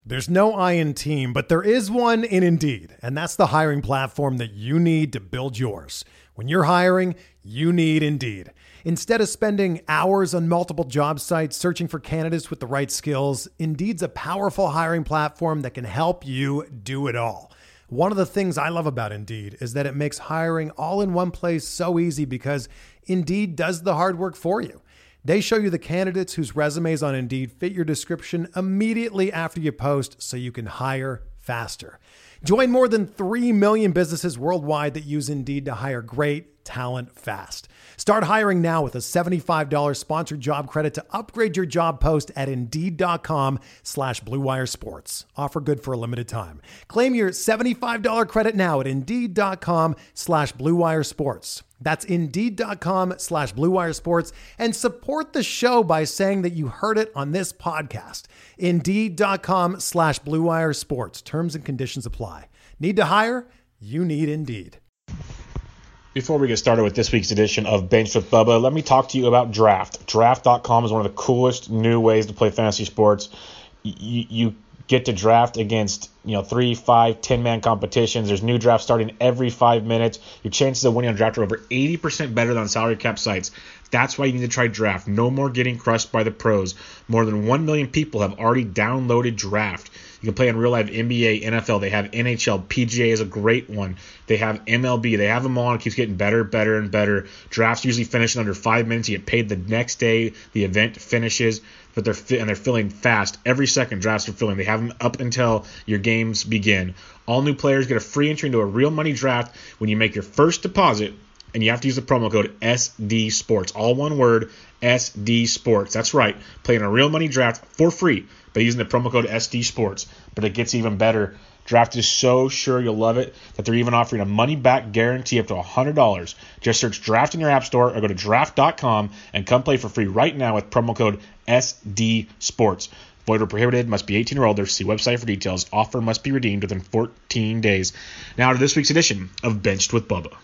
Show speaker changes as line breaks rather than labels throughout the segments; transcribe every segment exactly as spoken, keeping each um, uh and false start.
There's no I in team, but there is one in Indeed, and that's the hiring platform that you need to build yours. When you're hiring, you need Indeed. Instead of spending hours on multiple job sites searching for candidates with the right skills, Indeed's a powerful hiring platform that can help you do it all. One of the things I love about Indeed is that it makes hiring all in one place so easy because Indeed does the hard work for you. They show you the candidates whose resumes on Indeed fit your description immediately after you post so you can hire faster. Join more than three million businesses worldwide that use Indeed to hire great talent fast. Start hiring now with a seventy-five dollars sponsored job credit to upgrade your job post at Indeed.com slash Blue Wire Sports. Offer good for a limited time. Claim your seventy-five dollars credit now at Indeed.com slash Blue Wire Sports. That's Indeed.com slash Blue Wire Sports, and support the show by saying that you heard it on this podcast. Indeed.com slash Blue Wire Sports. Terms and conditions apply. Need to hire? You need Indeed.
Before we get started with this week's edition of Benched with Bubba, let me talk to you about Draft. Draft dot com is one of the coolest new ways to play fantasy sports. You, you get to draft against, you know, three, five, ten-man competitions. There's new drafts starting every five minutes. Your chances of winning on Draft are over eighty percent better than salary cap sites. That's why you need to try Draft. No more getting crushed by the pros. More than one million people have already downloaded Draft. You can play in real life N B A, N F L. They have N H L. P G A is a great one. They have M L B. They have them all, and it keeps getting better, better, and better. Drafts usually finish in under five minutes. You get paid the next day the event finishes, but they're fi- and they're filling fast. Every second drafts are filling. They have them up until your games begin. All new players get a free entry into a real money draft when you make your first deposit, and you have to use the promo code S D Sports. All one word, S D Sports. That's right. Play in a real money draft for free by using the promo code S D Sports. But it gets even better. Draft is so sure you'll love it that they're even offering a money-back guarantee up to one hundred dollars. Just search Draft in your app store or go to draft dot com and come play for free right now with promo code S D Sports. Void or prohibited, must be eighteen or older. See website for details. Offer must be redeemed within fourteen days. Now to this week's edition of Benched with Bubba.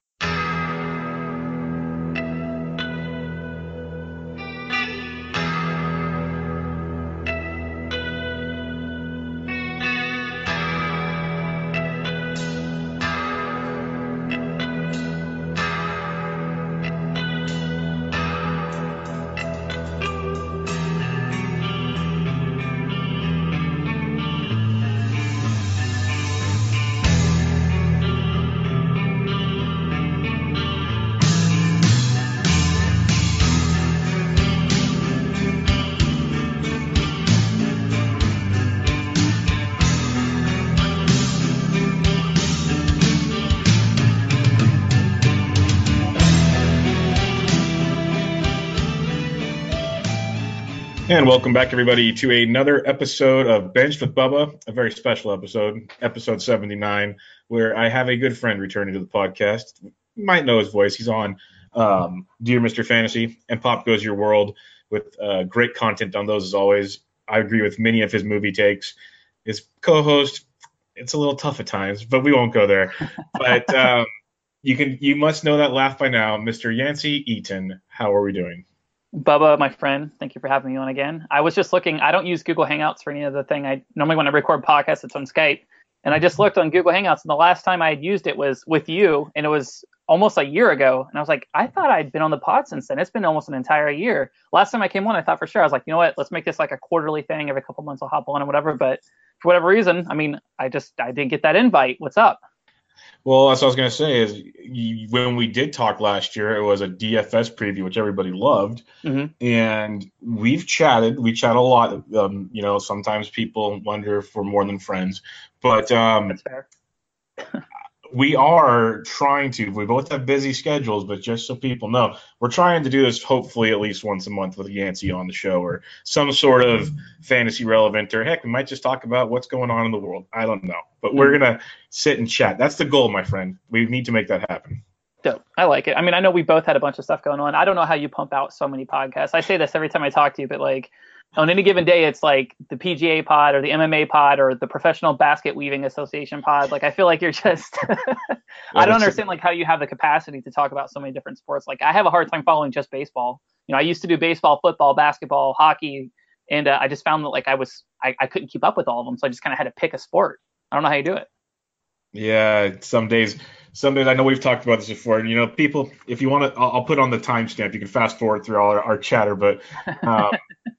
And welcome back, everybody, to another episode of Benched with Bubba, a very special episode, episode seventy-nine, where I have a good friend returning to the podcast. You might know his voice. He's on um, Dear Mister Fantasy and Pop Goes Your World with uh, great content on those, as always. I agree with many of his movie takes. His co-host, it's a little tough at times, but we won't go there. But um, you can, you must know that laugh by now. Mister Yancey Eaton, how are we doing?
Bubba, my friend, thank you for having me on again. I was just looking. I don't use Google Hangouts for any of the thing. I normally when I record podcasts, it's on Skype. And I just looked on Google Hangouts, and the last time I had used it was with you, and it was almost a year ago. And I was like, I thought I'd been on the pod since then. It's been almost an entire year. Last time I came on, I thought for sure. I was like, you know what? Let's make this like a quarterly thing. Every couple months I'll hop on and whatever. But for whatever reason, I mean, I just I didn't get that invite. What's up?
Well, that's what I was going to say is you, when we did talk last year, it was a D F S preview, which everybody loved. Mm-hmm. And we've chatted. We chat a lot. Um, you know, sometimes people wonder if we're more than friends. But um,
that's fair.
we are trying to. We both have busy schedules, but just so people know, we're trying to do this hopefully at least once a month with Yancey on the show or some sort of fantasy relevant, or heck, we might just talk about what's going on in the world. I don't know. But we're going to sit and chat. That's the goal, my friend. We need to make that happen.
Dope. I like it. I mean, I know we both had a bunch of stuff going on. I don't know how you pump out so many podcasts. I say this every time I talk to you, but like on any given day, it's like the P G A pod or the M M A pod or the Professional Basket Weaving Association pod. Like, I feel like you're just – I don't understand like how you have the capacity to talk about so many different sports. Like, I have a hard time following just baseball. You know, I used to do baseball, football, basketball, hockey, And uh, I just found that like I was, I, I couldn't keep up with all of them. So I just kind of had to pick a sport. I don't know how you do it.
Yeah, some days, some days I know we've talked about this before, and you know, people, if you want to, I'll, I'll put on the timestamp. You can fast forward through all our, our chatter, but um,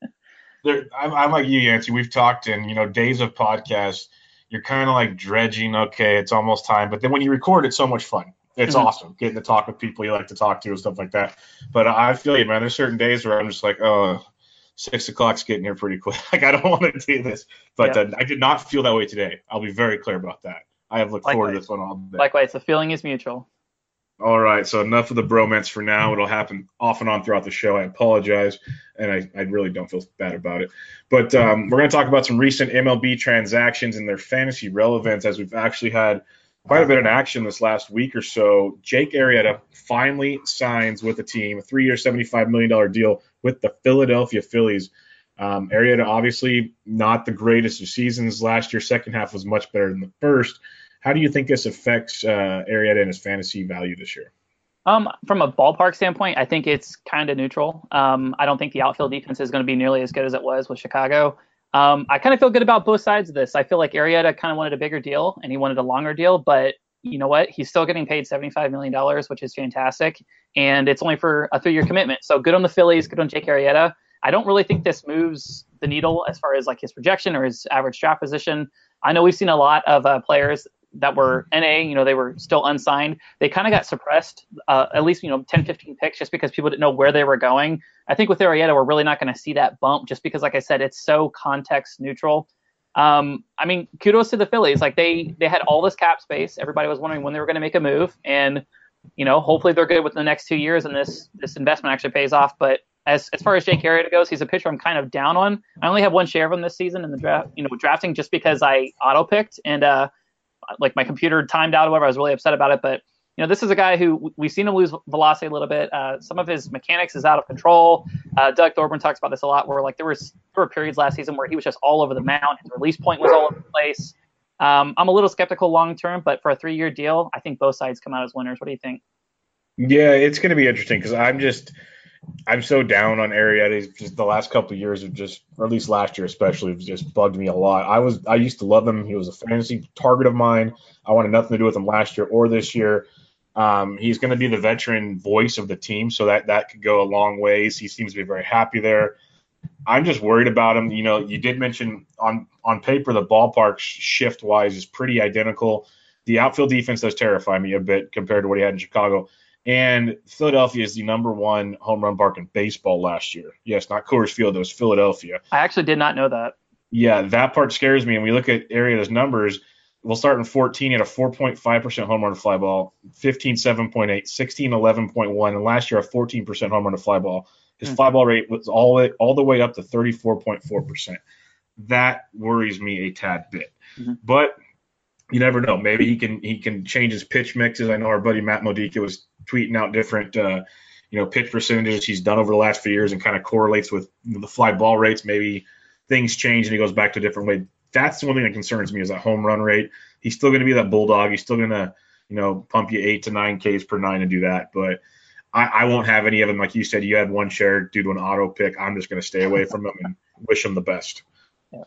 there, I'm, I'm like you, Yancey. We've talked, and you know, days of podcasts, you're kind of like dredging. Okay, it's almost time, but then when you record, it's so much fun. It's mm-hmm. awesome getting to talk with people you like to talk to and stuff like that. But I feel you, man. There's certain days where I'm just like, oh, six o'clock's getting here pretty quick. Like I don't want to do this, but yeah. uh, I did not feel that way today. I'll be very clear about that. I have looked Likewise. forward to this one all day.
Likewise, the feeling is mutual.
All right, so enough of the bromance for now. It'll happen off and on throughout the show. I apologize, and I, I really don't feel bad about it. But um, we're going to talk about some recent M L B transactions and their fantasy relevance, as we've actually had quite a bit of action this last week or so. Jake Arrieta finally signs with the team, a three-year, seventy-five million dollars deal with the Philadelphia Phillies. Um, Arrieta, obviously not the greatest of seasons last year. Second half was much better than the first. How do you think this affects uh, Arrieta and his fantasy value this year?
Um, from a ballpark standpoint, I think it's kind of neutral. Um, I don't think the outfield defense is going to be nearly as good as it was with Chicago. Um, I kind of feel good about both sides of this. I feel like Arrieta kind of wanted a bigger deal and he wanted a longer deal, but you know what? He's still getting paid seventy-five million dollars, which is fantastic. And it's only for a three-year commitment. So good on the Phillies, good on Jake Arrieta. I don't really think this moves the needle as far as like his projection or his average draft position. I know we've seen a lot of uh, players that were N A, you know, they were still unsigned. They kind of got suppressed, uh, at least, you know, ten, fifteen picks just because people didn't know where they were going. I think with Arrieta, we're really not going to see that bump just because, like I said, it's so context neutral. Um, I mean, kudos to the Phillies. Like they, they had all this cap space. Everybody was wondering when they were going to make a move. And, you know, hopefully they're good within the next two years and this, this investment actually pays off. But as, as far as Jake Arrieta goes, he's a pitcher I'm kind of down on. I only have one share of him this season in the draft, you know, drafting just because I auto picked and, uh, like my computer timed out or whatever. I was really upset about it, but you know, this is a guy who we've seen him lose velocity a little bit. Uh, some of his mechanics is out of control. Uh, Doug Thorburn talks about this a lot, where like there was there were periods last season where he was just all over the mound. His release point was all over the place. Um, I'm a little skeptical long term, but for a three year deal, I think both sides come out as winners. What do you think?
Yeah, it's going to be interesting because I'm just I'm so down on Arrieta. Just the last couple of years have just, or at least last year especially, have just bugged me a lot. I was I used to love him. He was a fantasy target of mine. I wanted nothing to do with him last year or this year. Um, he's going to be the veteran voice of the team, so that that could go a long ways. He seems to be very happy there. I'm just worried about him. You know, you did mention on on paper the ballpark shift wise is pretty identical. The outfield defense does terrify me a bit compared to what he had in Chicago. And Philadelphia is the number one home run park in baseball last year. Yes, not Coors Field, it was Philadelphia.
I actually did not know that.
Yeah, that part scares me. And we look at Arrieta's numbers. We'll start in fourteen at a four point five percent home run to fly ball, fifteen seven point eight, sixteen eleven point one, and last year a fourteen percent home run to fly ball. His mm-hmm. fly ball rate was all, way, all the way up to thirty-four point four percent. That worries me a tad bit. Mm-hmm. But you never know. Maybe he can he can change his pitch mixes. I know our buddy Matt Modica was tweeting out different uh, you know, pitch percentages he's done over the last few years and kind of correlates with the fly ball rates. Maybe things change and he goes back to a different way. That's the one thing that concerns me is that home run rate. He's still going to be that bulldog. He's still going to, you know, pump you eight to nine Ks per nine and do that. But I, I won't have any of them. Like you said, you had one share due to an auto pick. I'm just going to stay away from him and wish him the best. Yeah.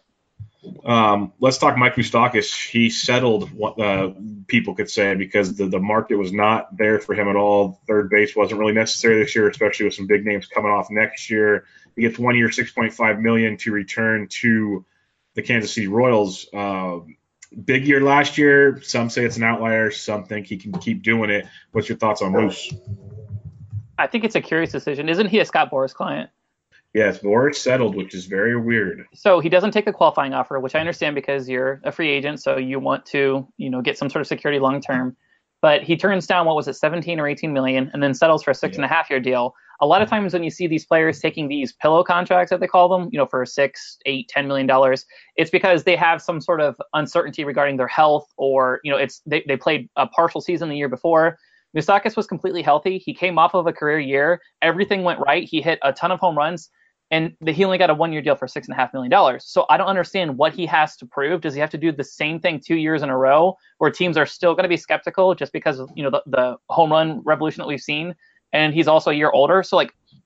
Um, let's talk Mike Moustakas. He settled what uh, people could say because the, the market was not there for him at all. Third base wasn't really necessary this year, especially with some big names coming off next year. He gets one year, six point five million dollars to return to the Kansas City Royals. Uh, big year last year. Some say it's an outlier. Some think he can keep doing it. What's your thoughts on Moose?
I think it's a curious decision. Isn't he a Scott Boras client?
Yes, Boras settled, which is very weird.
So he doesn't take the qualifying offer, which I understand because you're a free agent, so you want to, you know, get some sort of security long term. But he turns down, what was it, seventeen or eighteen million, and then settles for a six yeah. and a half year deal. A lot of times when you see these players taking these pillow contracts, that they call them, you know, for six, eight, ten million dollars, it's because they have some sort of uncertainty regarding their health, or, you know, it's they, they played a partial season the year before. Moustakas was completely healthy. He came off of a career year. Everything went right. He hit a ton of home runs, and the, he only got a one year deal for six and a half million dollars. So I don't understand what he has to prove. Does he have to do the same thing two years in a row, where teams are still going to be skeptical just because of, you know, the, the home run revolution that we've seen? And he's also a year older. So, like,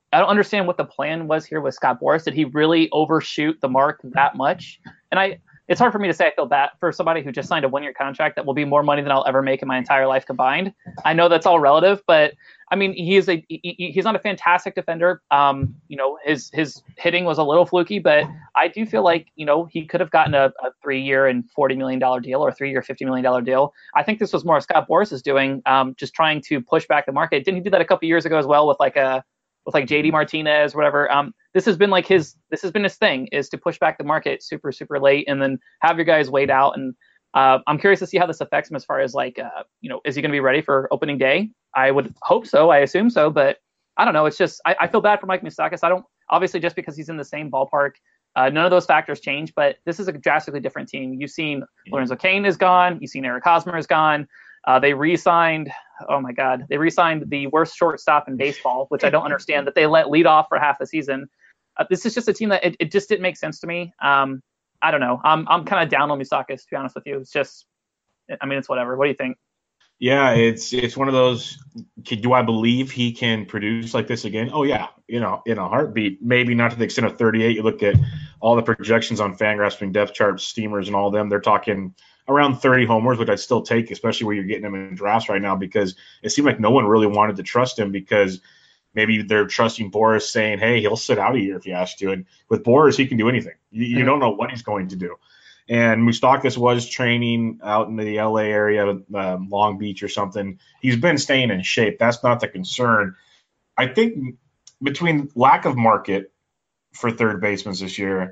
I don't understand what the plan was here with Scott Boras. Did he really overshoot the mark that much? And I, it's hard for me to say I feel bad for somebody who just signed a one-year contract that will be more money than I'll ever make in my entire life combined. I know that's all relative, but I mean, he is a he, he's not a fantastic defender. Um, you know, his his hitting was a little fluky, but I do feel like, you know, he could have gotten a, a three-year and forty million dollars deal or a three-year fifty million dollars deal. I think this was more Scott Boras is doing, um, just trying to push back the market. Didn't he do that a couple years ago as well with like a with like J D Martinez or whatever? Um, this has been like his this has been his thing, is to push back the market super super late and then have your guys wait out. And uh, I'm curious to see how this affects him as far as like, uh, you know, is he going to be ready for opening day? I would hope so. I assume so, but I don't know. It's just I, I feel bad for Mike Moustakas. I don't obviously just because he's in the same ballpark. Uh, none of those factors change, but this is a drastically different team. You've seen Lorenzo Cain is gone. You've seen Eric Hosmer is gone. Uh, they re-signed. Oh my God, they re-signed the worst shortstop in baseball, which I don't understand that they let lead off for half the season. Uh, this is just a team that it, it just didn't make sense to me. Um, I don't know. I'm I'm kind of down on Moustakas, to be honest with you. It's just, I mean, it's whatever. What do you think?
Yeah, it's it's one of those. Do I believe he can produce like this again? Oh yeah, you know, in a heartbeat. Maybe not to the extent of thirty-eight. You look at all the projections on Fangraphs, depth charts, steamers, and all of them. They're talking around thirty homers, which I'd still take, especially where you're getting him in drafts right now, because it seemed like no one really wanted to trust him because maybe they're trusting Boras, saying, "Hey, he'll sit out a year if you ask to." And with Boras, he can do anything. You, you don't know what he's going to do. And Moustakas was training out in the L A area, um, Long Beach or something. He's been staying in shape. That's not the concern. I think between lack of market for third basemen this year,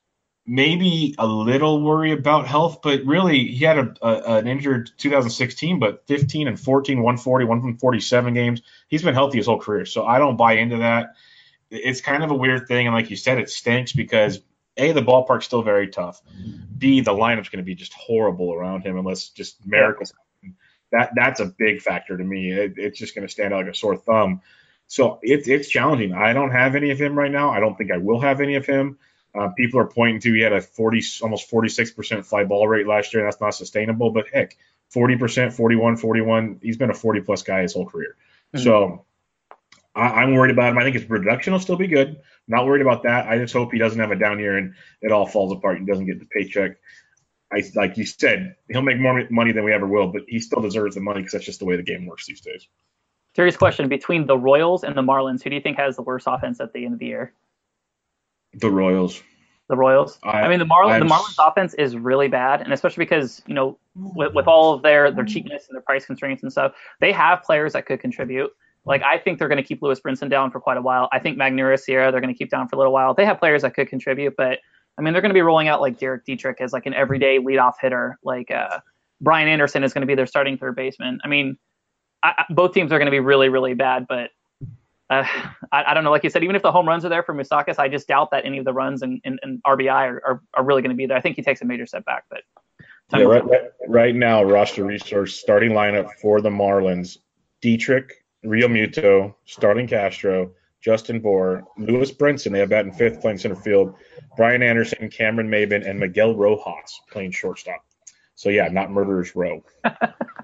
maybe a little worry about health, but really he had a, a, an injured two thousand sixteen, but fifteen and fourteen, one forty, one forty-seven games. He's been healthy his whole career, so I don't buy into that. It's kind of a weird thing, and like you said, it stinks because A, the ballpark's still very tough. B, the lineup's going to be just horrible around him unless just miracles happen. That that's a big factor to me. It, it's just going to stand out like a sore thumb. So it, it's challenging. I don't have any of him right now. I don't think I will have any of him. Uh, people are pointing to he had a forty, almost forty-six percent fly ball rate last year. That's not sustainable. But heck, forty percent, forty-one, forty-one. He's been a forty plus guy his whole career. Mm-hmm. So I, I'm worried about him. I think his production will still be good. Not worried about that. I just hope he doesn't have a down year and it all falls apart and doesn't get the paycheck. I like you said, he'll make more money than we ever will, but he still deserves the money because that's just the way the game works these days.
Serious question: between the Royals and the Marlins, who do you think has the worst offense at the end of the year?
The Royals.
The Royals. I, I mean, the Marlins.
I'm,
the Marlins offense is really bad, and especially because you know, with, with all of their their cheapness and their price constraints and stuff, they have players that could contribute. Like, I think they're going to keep Lewis Brinson down for quite a while. I think Magneuris Sierra they're going to keep down for a little while. They have players that could contribute, but I mean, they're going to be rolling out like Derek Dietrich as like an everyday leadoff hitter. Like uh, Brian Anderson is going to be their starting third baseman. I mean, I, I, both teams are going to be really, really bad, but uh, I, I don't know. Like you said, even if the home runs are there for Moustakas, I just doubt that any of the runs and, and, and R B I are, are, are really going to be there. I think he takes a major step back, but
yeah, right, right, right now, roster resource starting lineup for the Marlins: Dietrich, Real Muto, Starling Castro, Justin Bour, Lewis Brinson, they have batting fifth, playing center field, Brian Anderson, Cameron Maybin, and Miguel Rojas playing shortstop. So, yeah, not Murderers Row. yeah,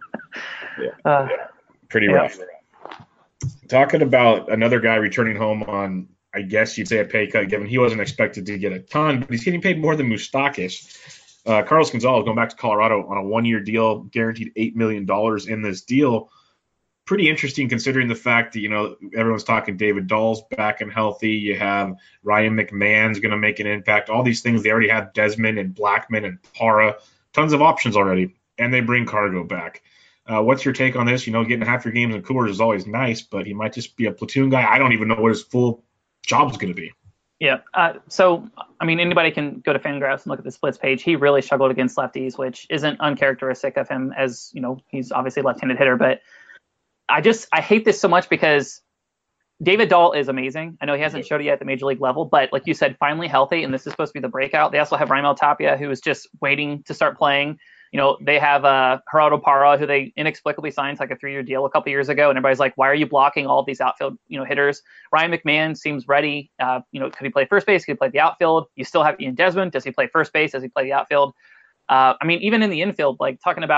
uh,
yeah, pretty
yeah.
rough. Talking about another guy returning home on, I guess you'd say a pay cut, given he wasn't expected to get a ton, but he's getting paid more than Moustakas. Uh, Carlos Gonzalez going back to Colorado on a one-year deal, guaranteed eight million dollars in this deal. Pretty interesting considering the fact that, you know, everyone's talking David Dahl's back and healthy. You have Ryan McMahon's going to make an impact. All these things. They already have Desmond and Blackman and Parra. Tons of options already. And they bring Cargo back. Uh, what's your take on this? You know, getting half your games in Coors is always nice, but he might just be a platoon guy. I don't even know what his full job is going to be.
Yeah. Uh, so, I mean, anybody can go to Fangraphs and look at the splits page. He really struggled against lefties, which isn't uncharacteristic of him, as, you know, he's obviously a left-handed hitter, but I just I hate this so much because David Dahl is amazing. I know he hasn't showed it yet at the major league level, but like you said, finally healthy, and this is supposed to be the breakout. They also have Raimel Tapia, who is just waiting to start playing. You know, they have uh, Gerardo Parra, who they inexplicably signed like a three-year deal a couple years ago, and everybody's like, why are you blocking all of these outfield, you know, hitters? Ryan McMahon seems ready. Uh, you know, could he play first base? Could he play the outfield? You still have Ian Desmond. Does he play first base? Does he play the outfield? Uh, I mean, even in the infield, like talking about,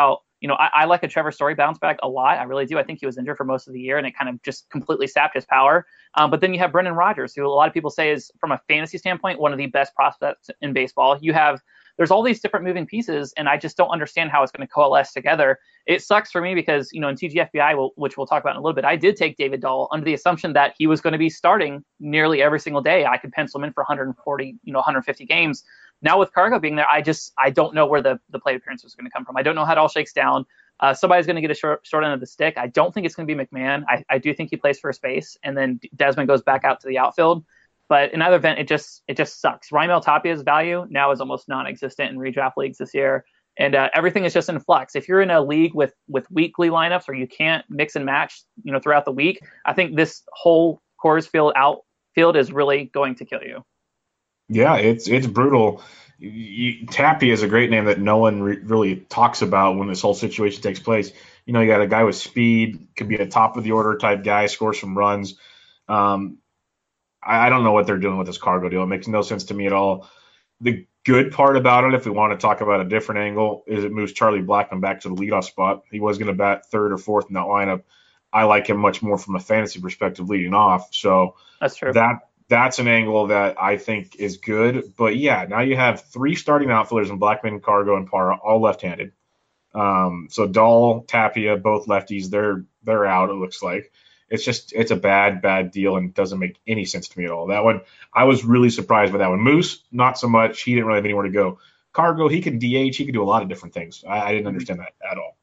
you know, I, I like a Trevor Story bounce back a lot. I really do. I think he was injured for most of the year, and it kind of just completely sapped his power. Um, but then you have Brendan Rodgers, who a lot of people say is, from a fantasy standpoint, one of the best prospects in baseball. You have there's all these different moving pieces, and I just don't understand how it's going to coalesce together. It sucks for me because, you know, in T G F B I, which we'll talk about in a little bit, I did take David Dahl under the assumption that he was going to be starting nearly every single day. I could pencil him in for one hundred forty, you know, one hundred fifty games. Now with Cargo being there, I just I don't know where the, the plate appearance is going to come from. I don't know how it all shakes down. Uh, somebody's going to get a short, short end of the stick. I don't think it's going to be McMahon. I, I do think he plays first base, and then Desmond goes back out to the outfield. But in either event, it just it just sucks. Raimel Tapia's value now is almost non-existent in redraft leagues this year, and uh, everything is just in flux. If you're in a league with with weekly lineups where you can't mix and match, you know, throughout the week, I think this whole Coors Field outfield is really going to kill you.
Yeah, it's it's brutal. You, Tapia is a great name that no one re- really talks about when this whole situation takes place. You know, you got a guy with speed, could be a top of the order type guy, scores some runs. Um, I, I don't know what they're doing with this Cargo deal. It makes no sense to me at all. The good part about it, if we want to talk about a different angle, is it moves Charlie Blackmon back to the leadoff spot. He was going to bat third or fourth in that lineup. I like him much more from a fantasy perspective leading off. So
that's true.
That that's an angle that I think is good. But yeah, now you have three starting outfielders in Blackmon, Cargo, and Parra, all left-handed. Um, so Dahl, Tapia, both lefties, they're they're out. It looks like it's just it's a bad bad deal and doesn't make any sense to me at all. That one, I was really surprised by that one. Moose, not so much. He didn't really have anywhere to go. Cargo, he can D H. He can do a lot of different things. I, I didn't understand that at all.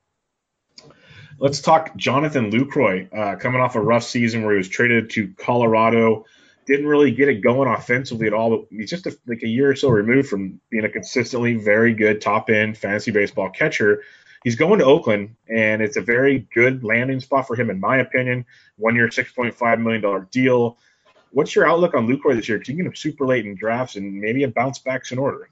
Let's talk Jonathan Lucroy, uh, coming off a rough season where he was traded to Colorado. Didn't really get it going offensively at all. But he's just a, like a year or so removed from being a consistently very good top-end fantasy baseball catcher. He's going to Oakland, and it's a very good landing spot for him, in my opinion. One-year, six point five million dollars deal. What's your outlook on Lucroy this year? Because you can get him super late in drafts, and maybe a bounce back's in order.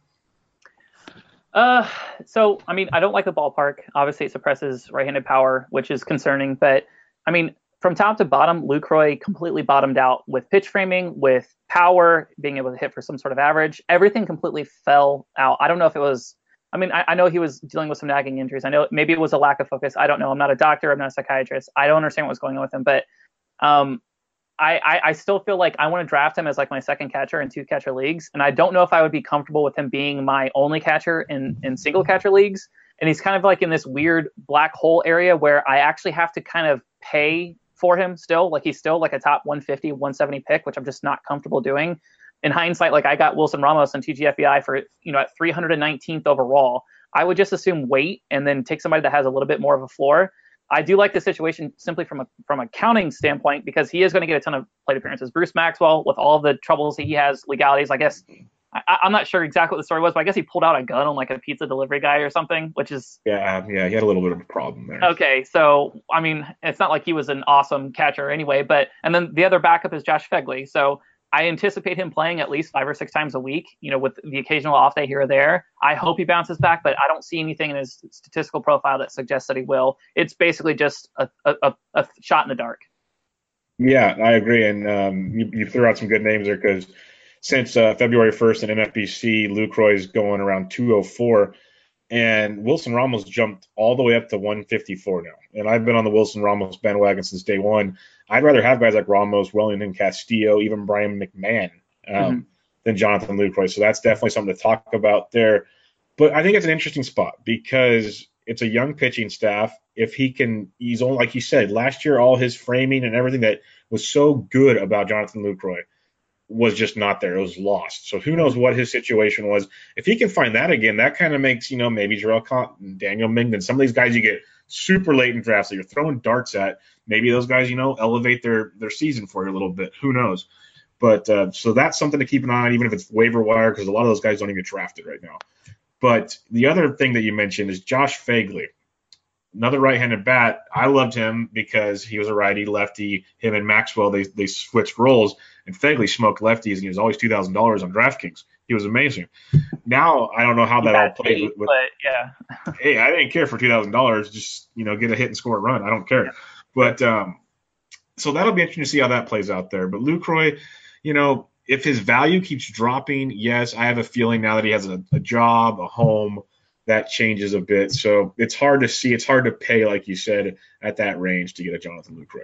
Uh, so, I mean, I don't like the ballpark. Obviously, it suppresses right-handed power, which is concerning. But, I mean, from top to bottom, Lucroy completely bottomed out with pitch framing, with power, being able to hit for some sort of average. Everything completely fell out. I don't know if it was – I mean, I, I know he was dealing with some nagging injuries. I know maybe it was a lack of focus. I don't know. I'm not a doctor. I'm not a psychiatrist. I don't understand what was going on with him. But um, I, I, I still feel like I want to draft him as like my second catcher in two catcher leagues. And I don't know if I would be comfortable with him being my only catcher in, in single catcher leagues. And he's kind of like in this weird black hole area where I actually have to kind of pay for him still. Like he's still like a top one fifty, one seventy pick, which I'm just not comfortable doing. In hindsight, like I got Wilson Ramos on T G F B I for, you know, at three hundred nineteenth overall. I would just assume wait and then take somebody that has a little bit more of a floor. I do like the situation simply from a from a counting standpoint because he is going to get a ton of plate appearances. Bruce Maxwell, with all the troubles he has, legalities, I guess, I, I'm not sure exactly what the story was, but I guess he pulled out a gun on like a pizza delivery guy or something, which is...
Yeah, yeah, he had a little bit of a problem there.
Okay, so, I mean, it's not like he was an awesome catcher anyway, but... And then the other backup is Josh Fegley, so I anticipate him playing at least five or six times a week, you know, with the occasional off day here or there. I hope he bounces back, but I don't see anything in his statistical profile that suggests that he will. It's basically just a, a, a shot in the dark.
Yeah, I agree, and um, you, you threw out some good names there because since uh, February first in N F B C, Lucroy's going around two oh four, and Wilson Ramos jumped all the way up to one fifty-four now. And I've been on the Wilson Ramos bandwagon since day one. I'd rather have guys like Ramos, Wellington Castillo, even Brian McMahon um, mm-hmm. than Jonathan Lucroy. So that's definitely something to talk about there. But I think it's an interesting spot because it's a young pitching staff. If he can, he's only, like you said, last year, all his framing and everything that was so good about Jonathan Lucroy was just not there. It was lost. So who knows what his situation was. If he can find that again, that kind of makes, you know, maybe Jarrell Cotton, Daniel Mingden, some of these guys you get super late in drafts that you're throwing darts at. Maybe those guys, you know, elevate their their season for you a little bit. Who knows? But uh, so that's something to keep an eye on, even if it's waiver wire, because a lot of those guys don't even get drafted right now. But the other thing that you mentioned is Josh Fegley. Another right-handed bat. I loved him because he was a righty, lefty. Him and Maxwell, they they switched roles, and Fegley smoked lefties, and he was always two thousand dollars on DraftKings. He was amazing. Now, I don't know how that all played. With, with,
but, yeah.
Hey, I didn't care for two thousand dollars. Just, you know, get a hit and score a run. I don't care. Yeah. But um, so that'll be interesting to see how that plays out there. But Lucroy, you know, if his value keeps dropping, yes, I have a feeling now that he has a, a job, a home, that changes a bit. So it's hard to see. It's hard to pay, like you said, at that range to get a Jonathan Lucroy.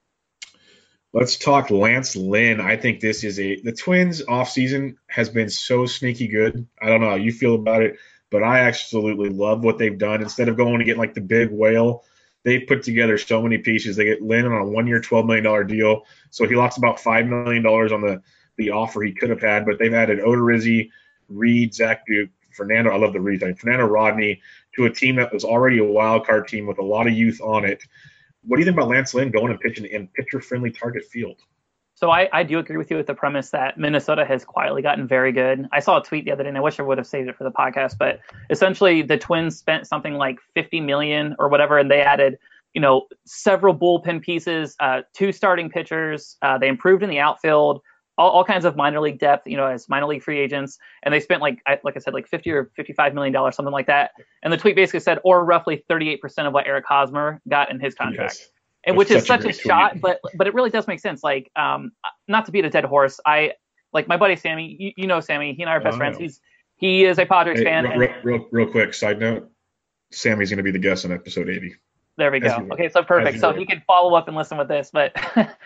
Let's talk Lance Lynn. I think this is a the Twins offseason has been so sneaky good. I don't know how you feel about it, but I absolutely love what they've done. Instead of going to get like the big whale, they put together so many pieces. They get Lynn on a one-year, twelve million dollars deal, so he lost about five million dollars on the, the offer he could have had. But they've added Odorizzi, Reed, Zach Duke, Fernando. I love the Reed thing. Fernando Rodney to a team that was already a wild card team with a lot of youth on it. What do you think about Lance Lynn going and pitching in pitcher-friendly Target Field?
So I, I do agree with you with the premise that Minnesota has quietly gotten very good. I saw a tweet the other day, and I wish I would have saved it for the podcast, but essentially the Twins spent something like fifty million dollars or whatever, and they added, you know, several bullpen pieces, uh, two starting pitchers. Uh, they improved in the outfield, all, all kinds of minor league depth, you know, as minor league free agents, and they spent like, I, like I said, like fifty or fifty-five million dollars, something like that. And the tweet basically said, or roughly thirty-eight percent of what Eric Hosmer got in his contract. Yes. And which is such a, a shot, but but it really does make sense. Like, um, not to beat a dead horse, I like my buddy Sammy. You, you know Sammy. He and I are best oh. friends. He's he is a Padres hey, fan.
Real, and, real, real quick side note: Sammy's going to be the guest on episode eighty.
There we go. Okay, so perfect. So he can follow up and listen with this. But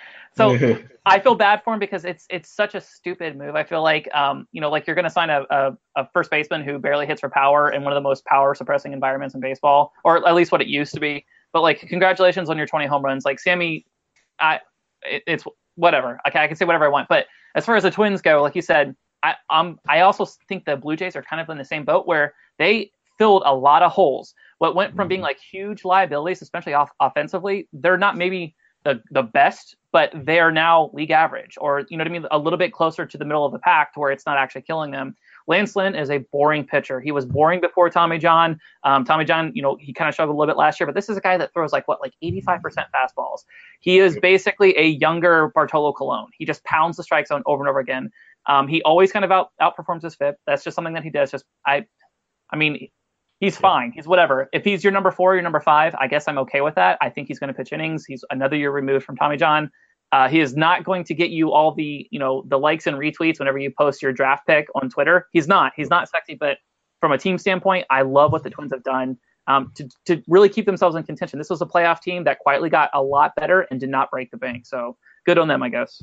so I feel bad for him because it's it's such a stupid move. I feel like um you know like you're going to sign a, a a first baseman who barely hits for power in one of the most power suppressing environments in baseball, or at least what it used to be. But like, congratulations on your twenty home runs. Like Sammy, I, it, it's whatever. Okay, I can say whatever I want. But as far as the Twins go, like you said, I, um, I also think the Blue Jays are kind of in the same boat where they filled a lot of holes. What went from being like huge liabilities, especially off offensively, they're not maybe the the best, but they are now league average, or you know what I mean, a little bit closer to the middle of the pack to where it's not actually killing them. Lance Lynn is a boring pitcher. He was boring before Tommy John. Um, Tommy John, you know, he kind of struggled a little bit last year, but this is a guy that throws like what, like eighty-five percent fastballs. He is basically a younger Bartolo Colon. He just pounds the strike zone over and over again. Um, he always kind of out outperforms his F I P. That's just something that he does. Just I, I mean, he's fine. He's whatever. If he's your number four, your number five, I guess I'm okay with that. I think he's going to pitch innings. He's another year removed from Tommy John. Uh, he is not going to get you all the, you know, the likes and retweets whenever you post your draft pick on Twitter. He's not. He's not sexy, but from a team standpoint, I love what the Twins have done um, to to really keep themselves in contention. This was a playoff team that quietly got a lot better and did not break the bank. So good on them, I guess.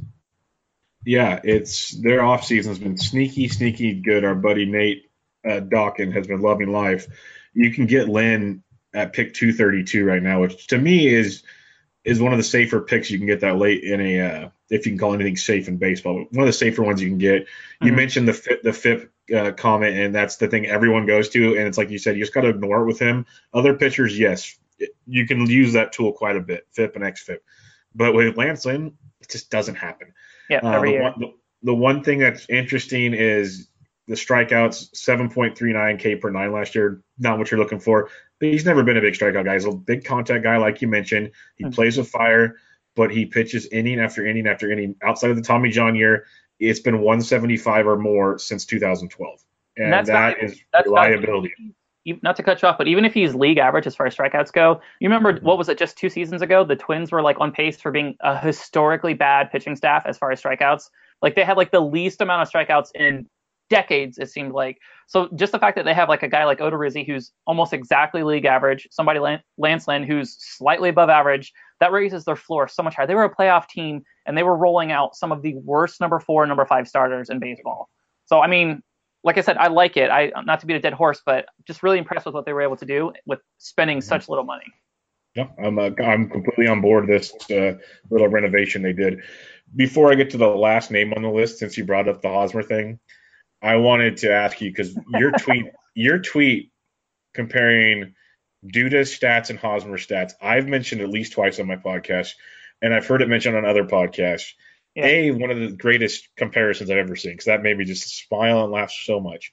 Yeah, it's their offseason has been sneaky, sneaky good. Our buddy Nate uh, Dawkins has been loving life. You can get Lynn at pick two thirty-two right now, which to me is – is one of the safer picks you can get that late in a uh, if you can call anything safe in baseball. One of the safer ones you can get. You mm-hmm. mentioned the F I P, the F I P uh, comment, and that's the thing everyone goes to. And it's like you said, you just got to ignore it with him. Other pitchers, yes, you can use that tool quite a bit, F I P and X F I P. But with Lance Lynn, it just doesn't happen.
Yeah, every
uh, the,
year.
One, the, the one thing that's interesting is the strikeouts, seven point three nine K per nine last year, not what you're looking for. But he's never been a big strikeout guy. He's a big contact guy, like you mentioned. He mm-hmm. plays with fire, but he pitches inning after inning after inning. Outside of the Tommy John year, it's been one seventy-five or more since two thousand twelve. And, and that's that not, is that's reliability.
Not, not to cut you off, but even if he's league average as far as strikeouts go, you remember, what was it, just two seasons ago? The Twins were like on pace for being a historically bad pitching staff as far as strikeouts. Like they had like the least amount of strikeouts in decades, it seemed like. So just the fact that they have like a guy like Odorizzi who's almost exactly league average, somebody Lance Lynn who's slightly above average, that raises their floor so much higher. They were a playoff team and they were rolling out some of the worst number four, number five starters in baseball. So I mean, like I said, I like it. I not to beat a dead horse, but just really impressed with what they were able to do with spending mm-hmm. such little money.
Yeah, I'm uh, I'm completely on board this uh, little renovation they did. Before I get to the last name on the list, since you brought up the Hosmer thing, I wanted to ask you, because your tweet, your tweet comparing Duda's stats and Hosmer's stats, I've mentioned at least twice on my podcast, and I've heard it mentioned on other podcasts. Yeah. A, one of the greatest comparisons I've ever seen, because that made me just smile and laugh so much.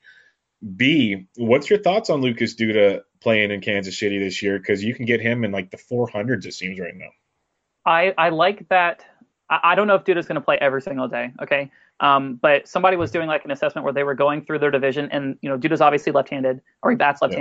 B, what's your thoughts on Lucas Duda playing in Kansas City this year? Because you can get him in like the four hundreds, it seems, right now.
I, I like that. I, I don't know if Duda's going to play every single day, okay? Um, but somebody was doing like an assessment where they were going through their division, and you know, Duda's obviously left-handed, or he bats left-handed, yeah.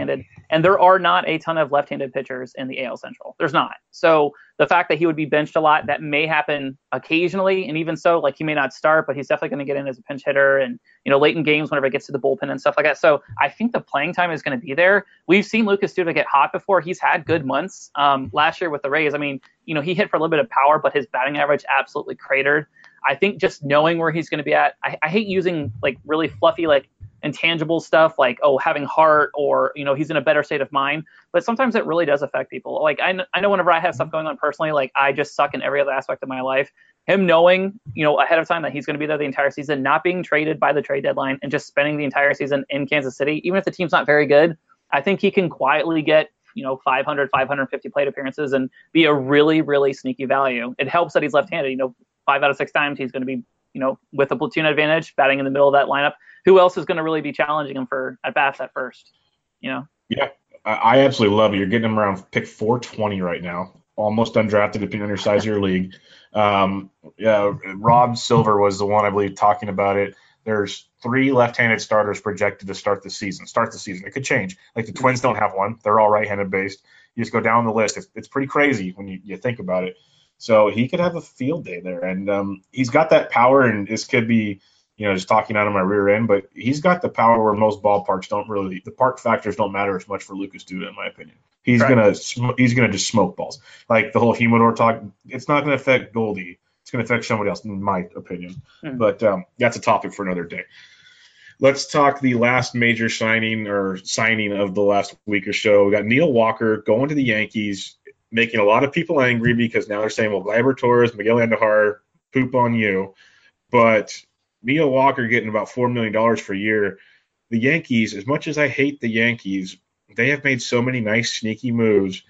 And there are not a ton of left-handed pitchers in the A L Central. There's not. So the fact that he would be benched a lot, that may happen occasionally. And even so, like, he may not start, but he's definitely going to get in as a pinch hitter and, you know, late in games whenever it gets to the bullpen and stuff like that. So I think the playing time is going to be there. We've seen Lucas Duda get hot before. He's had good months. Um, last year with the Rays, I mean, you know, he hit for a little bit of power, but his batting average absolutely cratered. I think just knowing where he's going to be at, I, I hate using like really fluffy, like intangible stuff like, oh, having heart or, you know, he's in a better state of mind. But sometimes it really does affect people. Like I, I know whenever I have stuff going on personally, like I just suck in every other aspect of my life. Him knowing, you know, ahead of time that he's going to be there the entire season, not being traded by the trade deadline and just spending the entire season in Kansas City, even if the team's not very good, I think he can quietly get, you know, five hundred, five hundred fifty plate appearances and be a really, really sneaky value. It helps that he's left-handed. You know, five out of six times he's going to be, you know, with a platoon advantage, batting in the middle of that lineup. Who else is going to really be challenging him for at bats at first? You know?
Yeah, I absolutely love it. You're getting him around pick four twenty right now, almost undrafted depending on your size of your league. Um, yeah, Rob Silver was the one, I believe, talking about it. There's three left-handed starters projected to start the season. Start the season. It could change. Like the Twins don't have one. They're all right-handed based. You just go down the list. It's, it's pretty crazy when you, you think about it. So he could have a field day there. And um, he's got that power, and this could be, you know, just talking out of my rear end, but he's got the power where most ballparks don't really – the park factors don't matter as much for Lucas Duda, in my opinion. He's right. going to he's gonna just smoke balls. Like the whole Humidor talk, it's not going to affect Goldie. It's going to affect somebody else, in my opinion. Mm. But um, that's a topic for another day. Let's talk the last major signing or signing of the last week or so. We got Neil Walker going to the Yankees, making a lot of people angry because now they're saying, well, Gleyber Torres, Miguel Andujar, poop on you. But Neil Walker getting about four million dollars per year. The Yankees, as much as I hate the Yankees, they have made so many nice, sneaky moves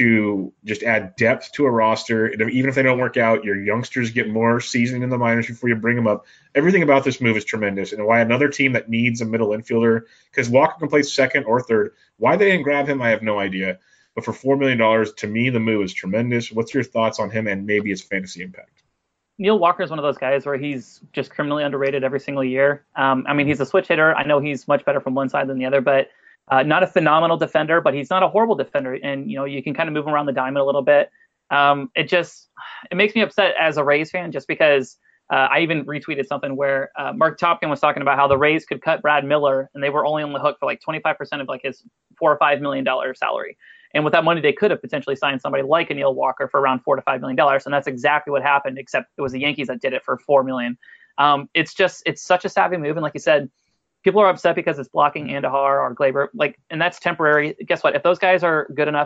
to just add depth to a roster. And even if they don't work out, your youngsters get more seasoning in the minors before you bring them up. Everything about this move is tremendous. And why another team that needs a middle infielder, because Walker can play second or third. Why they didn't grab him, I have no idea. But for four million dollars, to me, the move is tremendous. What's your thoughts on him and maybe his fantasy impact?
Neil Walker is one of those guys where he's just criminally underrated every single year. Um, I mean, he's a switch hitter. I know he's much better from one side than the other, but uh, not a phenomenal defender, but he's not a horrible defender. And, you know, you can kind of move him around the diamond a little bit. Um, it just, it makes me upset as a Rays fan, just because uh, I even retweeted something where uh, Mark Topkin was talking about how the Rays could cut Brad Miller and they were only on the hook for like twenty-five percent of like his four or five million dollars salary. And with that money, they could have potentially signed somebody like a Neil Walker for around four to five million dollars, and that's exactly what happened. Except it was the Yankees that did it for four million. Um, it's just it's such a savvy move, and like you said, people are upset because it's blocking Andujar or Gleyber, like, and that's temporary. Guess what? If those guys are good enough,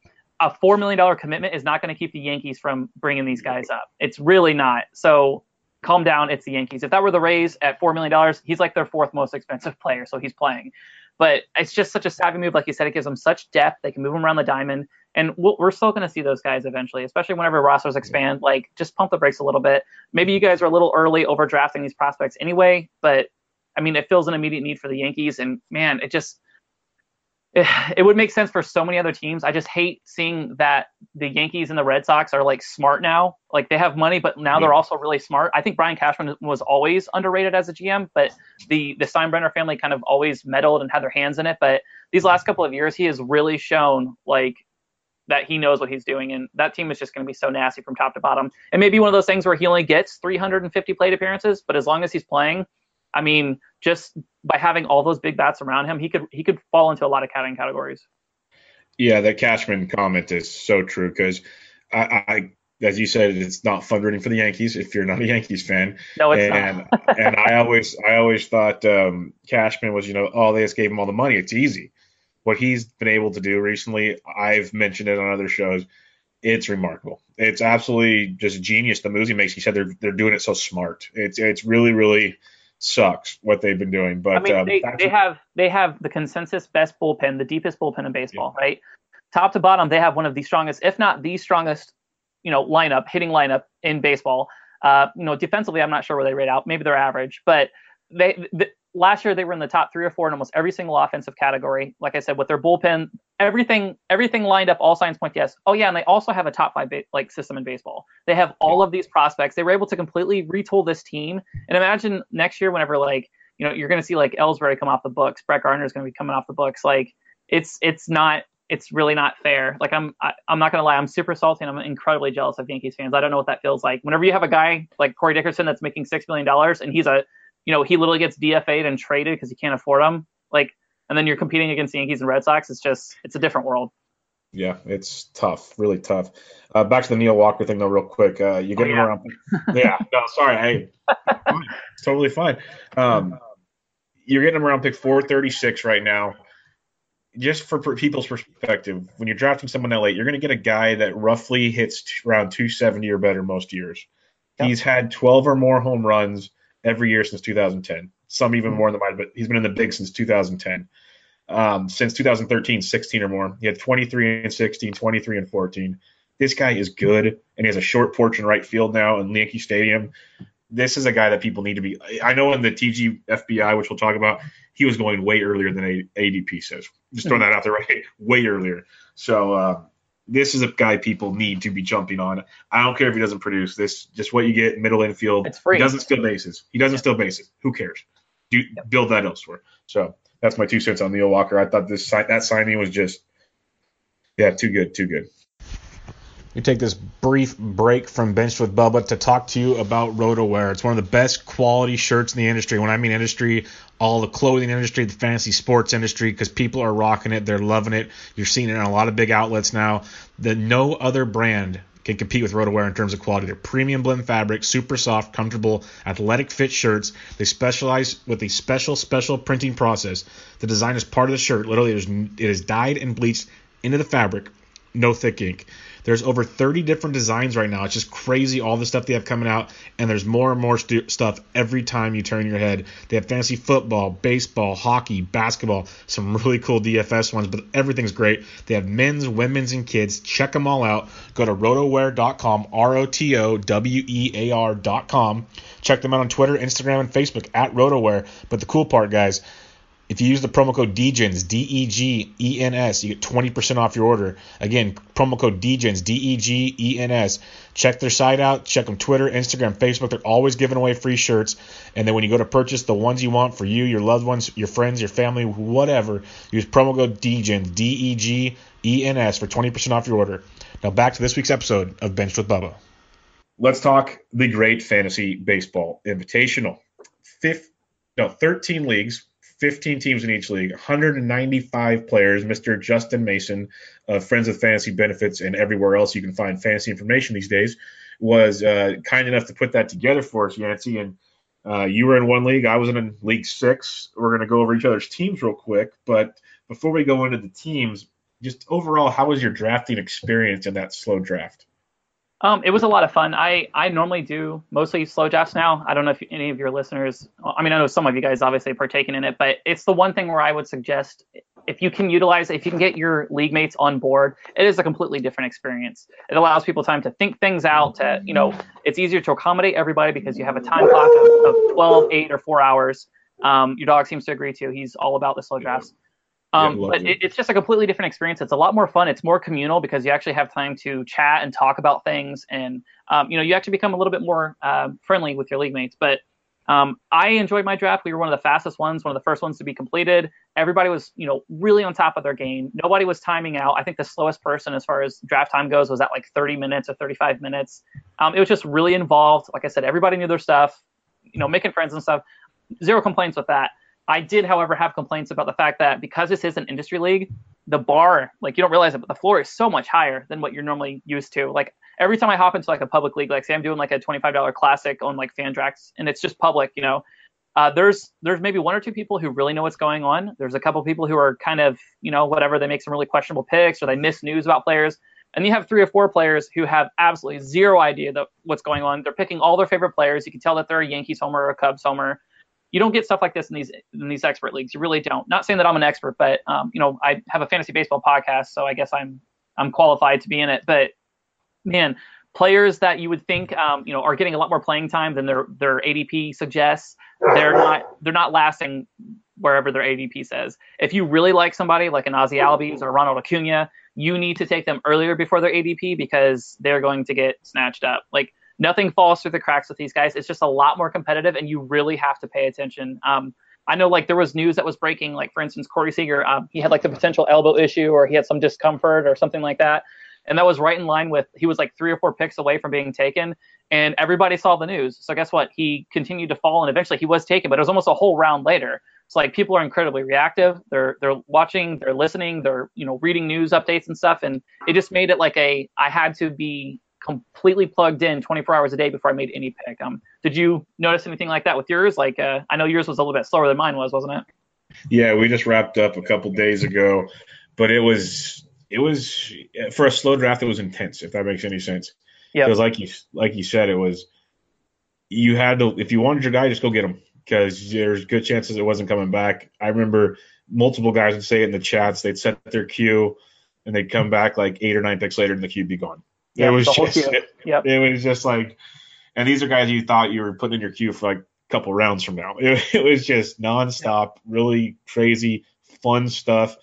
a four million dollar commitment is not going to keep the Yankees from bringing these guys up. It's really not. So calm down. It's the Yankees. If that were the Rays at four million dollars, he's like their fourth most expensive player, so he's playing. But it's just such a savvy move. Like you said, it gives them such depth. They can move them around the diamond. And we're still going to see those guys eventually, especially whenever rosters expand. Like, just pump the brakes a little bit. Maybe you guys are a little early overdrafting these prospects anyway. But, I mean, it fills an immediate need for the Yankees. And, man, it just it, it would make sense for so many other teams. I just hate seeing that the Yankees and the Red Sox are, like, smart now. Like, they have money, but now they're also really smart. I think Brian Cashman was always underrated as a G M, but the, the Steinbrenner family kind of always meddled and had their hands in it. But these last couple of years, he has really shown, like, that he knows what he's doing. And that team is just going to be so nasty from top to bottom. And maybe one of those things where he only gets three hundred fifty plate appearances, but as long as he's playing, I mean, just by having all those big bats around him, he could he could fall into a lot of catching categories.
Yeah, that Cashman comment is so true because I, I, as you said, it's not fun rooting for the Yankees if you're not a Yankees fan.
No, it's
and,
not.
and I always, I always thought um, Cashman was, you know, oh, they just gave him all the money. It's easy. What he's been able to do recently, I've mentioned it on other shows. It's remarkable. It's absolutely just genius. The moves he makes. He said they're they're doing it so smart. It's it's really really sucks what they've been doing. But
I mean,
um,
they, they have they have the consensus best bullpen, the deepest bullpen in baseball, yeah. Right? Top to bottom, they have one of the strongest, if not the strongest, you know, lineup, hitting lineup in baseball. Uh, you know, defensively, I'm not sure where they rate out. Maybe they're average, but they. The, Last year, they were in the top three or four in almost every single offensive category. Like I said, with their bullpen, everything everything lined up, all signs point to yes. Oh, yeah, and they also have a top five ba- like system in baseball. They have all of these prospects. They were able to completely retool this team. And imagine next year whenever, like, you know, you're going to see, like, Ellsbury come off the books. Brett Gardner is going to be coming off the books. Like, it's it's not it's really not fair. Like I'm I, I'm not gonna lie, I'm super salty and I'm incredibly jealous of Yankees fans. I don't know what that feels like. Whenever you have a guy like Corey Dickerson that's making six million dollars and he's a you know he literally gets D F A'd and traded because he can't afford him. Like, and then you're competing against the Yankees and Red Sox. It's just it's a different world.
Yeah, it's tough, really tough. Uh, back to the Neil Walker thing, though, real quick. Uh, you get
oh,
him
yeah.
around. Yeah, no, sorry. Hey, fine. It's totally fine. Um, you're getting him around pick four thirty-six right now. Just for, for people's perspective, when you're drafting someone that late, you're going to get a guy that roughly hits t- around two seventy or better most years. Yep. He's had twelve or more home runs every year since two thousand ten. Some even more than mine, but he's been in the big since two thousand ten. Um, since two thousand thirteen, sixteen or more. He had twenty-three and sixteen, twenty-three and fourteen. This guy is good, and he has a short porch in right field now in Yankee Stadium. This is a guy that people need to be – I know in the T G F B I, which we'll talk about, he was going way earlier than A D P says. Just throwing that out there, right? Way earlier. So uh, this is a guy people need to be jumping on. I don't care if he doesn't produce. This just what you get, middle infield.
It's free.
He doesn't steal bases. He doesn't steal bases. Who cares? Do,
yep.
Build that elsewhere. So – that's my two cents on Neil Walker. I thought this that signing was just, yeah, too good, too good. We take this brief break from Benched with Bubba to talk to you about RotoWear. It's one of the best quality shirts in the industry. When I mean industry, all the clothing industry, the fantasy sports industry, because people are rocking it. They're loving it. You're seeing it in a lot of big outlets now. The no other brand can compete with RotoWear in terms of quality. They're premium blend fabric, super soft, comfortable, athletic fit shirts. They specialize with a special, special printing process. The design is part of the shirt. Literally, it is, it is dyed and bleached into the fabric. No thick ink. There's over thirty different designs right now. It's just crazy, all the stuff they have coming out, and there's more and more stu- stuff every time you turn your head. They have fantasy football, baseball, hockey, basketball, some really cool D F S ones, but everything's great. They have men's, women's, and kids. Check them all out. Go to rotowear dot com, R O T O W E A R dot com. Check them out on Twitter, Instagram, and Facebook at RotoWear. But the cool part, guys, if you use the promo code D G E N S, D E G E N S, you get twenty percent off your order. Again, promo code D G E N S, D E G E N S. Check their site out. Check them Twitter, Instagram, Facebook. They're always giving away free shirts. And then when you go to purchase the ones you want for you, your loved ones, your friends, your family, whatever, use promo code D G E N S, D E G E N S for twenty percent off your order. Now back to this week's episode of Benched with Bubba. Let's talk the Great Fantasy Baseball Invitational. Fifth, no, thirteen leagues. fifteen teams in each league, one hundred ninety-five players. Mister Justin Mason of Friends with Fantasy Benefits and everywhere else you can find fantasy information these days was uh, kind enough to put that together for us, Yancey. And uh, you were in one league. I was in league six. We're going to go over each other's teams real quick. But before we go into the teams, just overall, how was your drafting experience in that slow draft?
Um, it was a lot of fun. I, I normally do mostly slow drafts now. I don't know if any of your listeners, I mean, I know some of you guys obviously partaking in it, but it's the one thing where I would suggest if you can utilize, if you can get your league mates on board, it is a completely different experience. It allows people time to think things out, to, you know, it's easier to accommodate everybody because you have a time clock of, of twelve, eight, or four hours. Um, your dog seems to agree too. He's all about the slow drafts. Um,
yeah,
but it, it's just a completely different experience. It's a lot more fun. It's more communal because you actually have time to chat and talk about things. And, um, you know, you actually become a little bit more uh, friendly with your league mates. But um, I enjoyed my draft. We were one of the fastest ones, one of the first ones to be completed. Everybody was, you know, really on top of their game. Nobody was timing out. I think the slowest person as far as draft time goes was at like thirty minutes or thirty-five minutes. Um, it was just really involved. Like I said, everybody knew their stuff, you know, making friends and stuff. Zero complaints with that. I did, however, have complaints about the fact that because this is an industry league, the bar, like you don't realize it, but the floor is so much higher than what you're normally used to. Like every time I hop into like a public league, like say I'm doing like a twenty-five dollars classic on like Fantrax and it's just public, you know, uh, there's there's maybe one or two people who really know what's going on. There's a couple people who are kind of, you know, whatever, they make some really questionable picks or they miss news about players. And you have three or four players who have absolutely zero idea that what's going on. They're picking all their favorite players. You can tell that they're a Yankees homer or a Cubs homer. You don't get stuff like this in these in these expert leagues. You really don't. Not saying that I'm an expert, but um, you know, I have a fantasy baseball podcast, so I guess I'm I'm qualified to be in it. But man, players that you would think um, you know are getting a lot more playing time than their their A D P suggests, they're not they're not lasting wherever their A D P says. If you really like somebody like an Ozzie Albies or Ronald Acuna, you need to take them earlier before their A D P because they're going to get snatched up. Like nothing falls through the cracks with these guys. It's just a lot more competitive, and you really have to pay attention. Um, I know like there was news that was breaking, like for instance, Corey Seager, um, he had like the potential elbow issue or he had some discomfort or something like that. And that was right in line with, he was like three or four picks away from being taken, and everybody saw the news. So guess what? He continued to fall, and eventually he was taken, but it was almost a whole round later. It's like people are incredibly reactive. They're they're watching, they're listening, they're you know reading news updates and stuff, and it just made it like a I had to be completely plugged in twenty-four hours a day before I made any pick. Um, did you notice anything like that with yours? Like uh, I know yours was a little bit slower than mine was, wasn't it?
Yeah, we just wrapped up a couple days ago, but it was. It was for a slow draft. It was intense, if that makes any sense.
Yeah.
Because like you like you said, it was you had to if you wanted your guy, just go get him because there's good chances it wasn't coming back. I remember multiple guys would say it in the chats. They'd set their queue and they'd come back like eight or nine picks later, and the queue'd be gone.
Yeah,
it was
the whole
just
queue.
it,
Yep.
it was just like, and these are guys you thought you were putting in your queue for like a couple rounds from now. It, it was just nonstop, really crazy, fun stuff.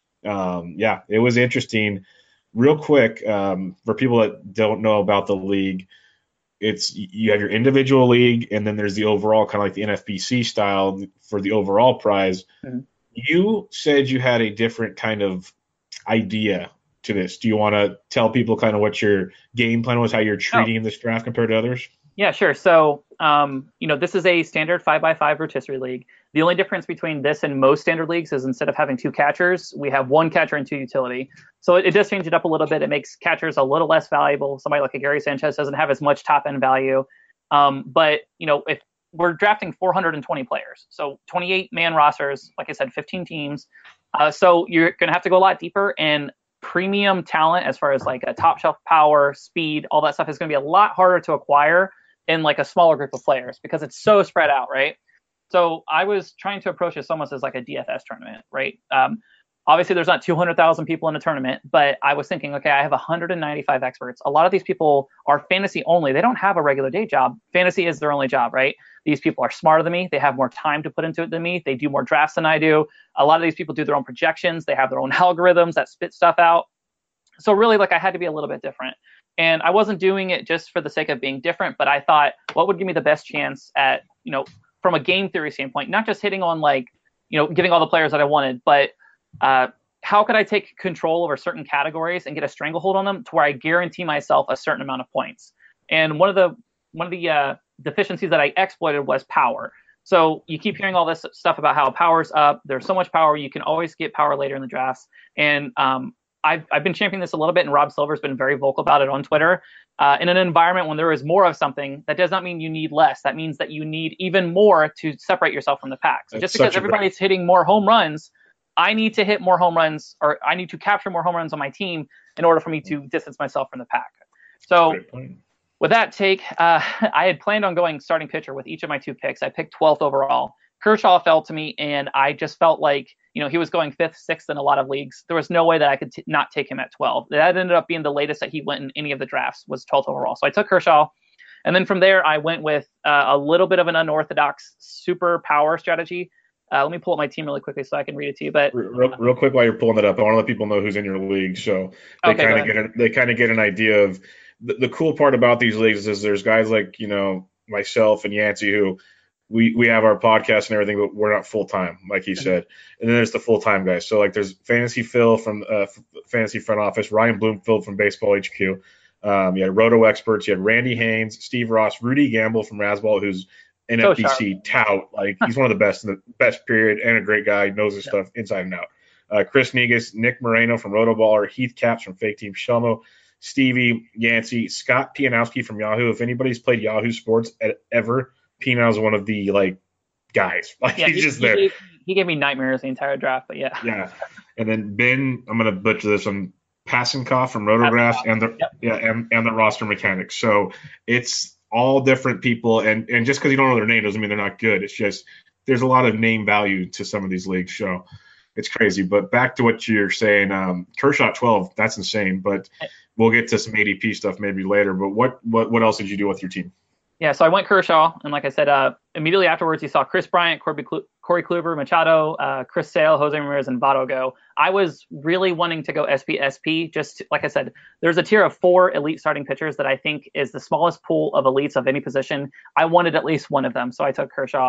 Um, yeah, it was interesting. Real quick, um, for people that don't know about the league, it's you have your individual league, and then there's the overall, kind of like the N F B C style for the overall prize. Mm-hmm. You said you had a different kind of idea to this. Do you want to tell people kind of what your game plan was, how you're treating oh. this draft compared to others?
Yeah, sure. So, um, you know, this is a standard five by five rotisserie league. The only difference between this and most standard leagues is instead of having two catchers, we have one catcher and two utility. So it, it does change it up a little bit. It makes catchers a little less valuable. Somebody like a Gary Sanchez doesn't have as much top end value. Um, but, you know, if we're drafting four hundred twenty players, so twenty-eight man rosters, like I said, fifteen teams. Uh, so you're going to have to go a lot deeper, and premium talent as far as like a top shelf power, speed, all that stuff is going to be a lot harder to acquire in like a smaller group of players because it's so spread out, right? So I was trying to approach this almost as like a D F S tournament, right? Um, obviously, there's not two hundred thousand people in a tournament, but I was thinking, okay, I have one hundred ninety-five experts. A lot of these people are fantasy only. They don't have a regular day job. Fantasy is their only job, right? These people are smarter than me. They have more time to put into it than me. They do more drafts than I do. A lot of these people do their own projections. They have their own algorithms that spit stuff out. So really, like, I had to be a little bit different. And I wasn't doing it just for the sake of being different, but I thought, what would give me the best chance at, you know, from a game theory standpoint, not just hitting on like, you know, getting all the players that I wanted, but uh, how could I take control over certain categories and get a stranglehold on them to where I guarantee myself a certain amount of points? And one of the one of the uh, deficiencies that I exploited was power. So you keep hearing all this stuff about how power's up. There's so much power. You can always get power later in the drafts. And um, I've, I've been championing this a little bit, and Rob Silver's been very vocal about it on Twitter. Uh, in an environment when there is more of something, that does not mean you need less. That means that you need even more to separate yourself from the pack. So just because everybody's hitting more home runs, I need to hit more home runs, or I need to capture more home runs on my team in order for me to distance myself from the pack. So with that take, uh, I had planned on going starting pitcher with each of my two picks. I picked twelfth overall. Kershaw fell to me, and I just felt like, you know, he was going fifth, sixth in a lot of leagues. There was no way that I could t- not take him at twelve. That ended up being the latest that he went in any of the drafts, was twelfth overall. So I took Kershaw. And then from there, I went with uh, a little bit of an unorthodox super power strategy. Uh, let me pull up my team really quickly so I can read it to you. But
real, real quick, while you're pulling it up, I want to let people know who's in your league, so they
okay,
kind of get a, they kind of get an idea of the, the cool part about these leagues is there's guys like, you know, myself and Yancey who we we have our podcast and everything, but we're not full time, like he said. And then there's the full time guys. So like there's Fantasy Phil from uh, Fantasy Front Office, Ryan Bloomfield from Baseball H Q. Um, you had Roto Experts, you had Randy Haynes, Steve Ross, Rudy Gamble from Razzball, who's an
so
F B C
sharp.
tout. Like he's one of the best in the best period, and a great guy, knows his yeah. stuff inside and out. Uh, Chris Negus, Nick Moreno from Roto Baller, Heath Caps from Fake Team Shelmo, Stevie, Yancey, Scott Pianowski from Yahoo. If anybody's played Yahoo Sports ever, Pianow's one of the like guys. Like
yeah,
he's
he,
just
he
there.
Gave, he gave me nightmares the entire draft, but yeah.
Yeah. And then Ben, I'm gonna butcher this one, Pasenkoff from Rotographs and the
yep.
yeah, and, and the roster mechanics. So it's all different people, and, and just because you don't know their name doesn't mean they're not good. It's just there's a lot of name value to some of these leagues. So it's crazy. But back to what you're saying, um, Kershaw twelve, that's insane. But we'll get to some A D P stuff maybe later. But what what what else did you do with your team?
Yeah, so I went Kershaw, and like I said, uh, immediately afterwards, you saw Chris Bryant, Corby Clu- Corey Kluber, Machado, uh, Chris Sale, Jose Ramirez, and Votto go. I was really wanting to go S P S P. Just to, like I said, there's a tier of four elite starting pitchers that I think is the smallest pool of elites of any position. I wanted at least one of them, so I took Kershaw.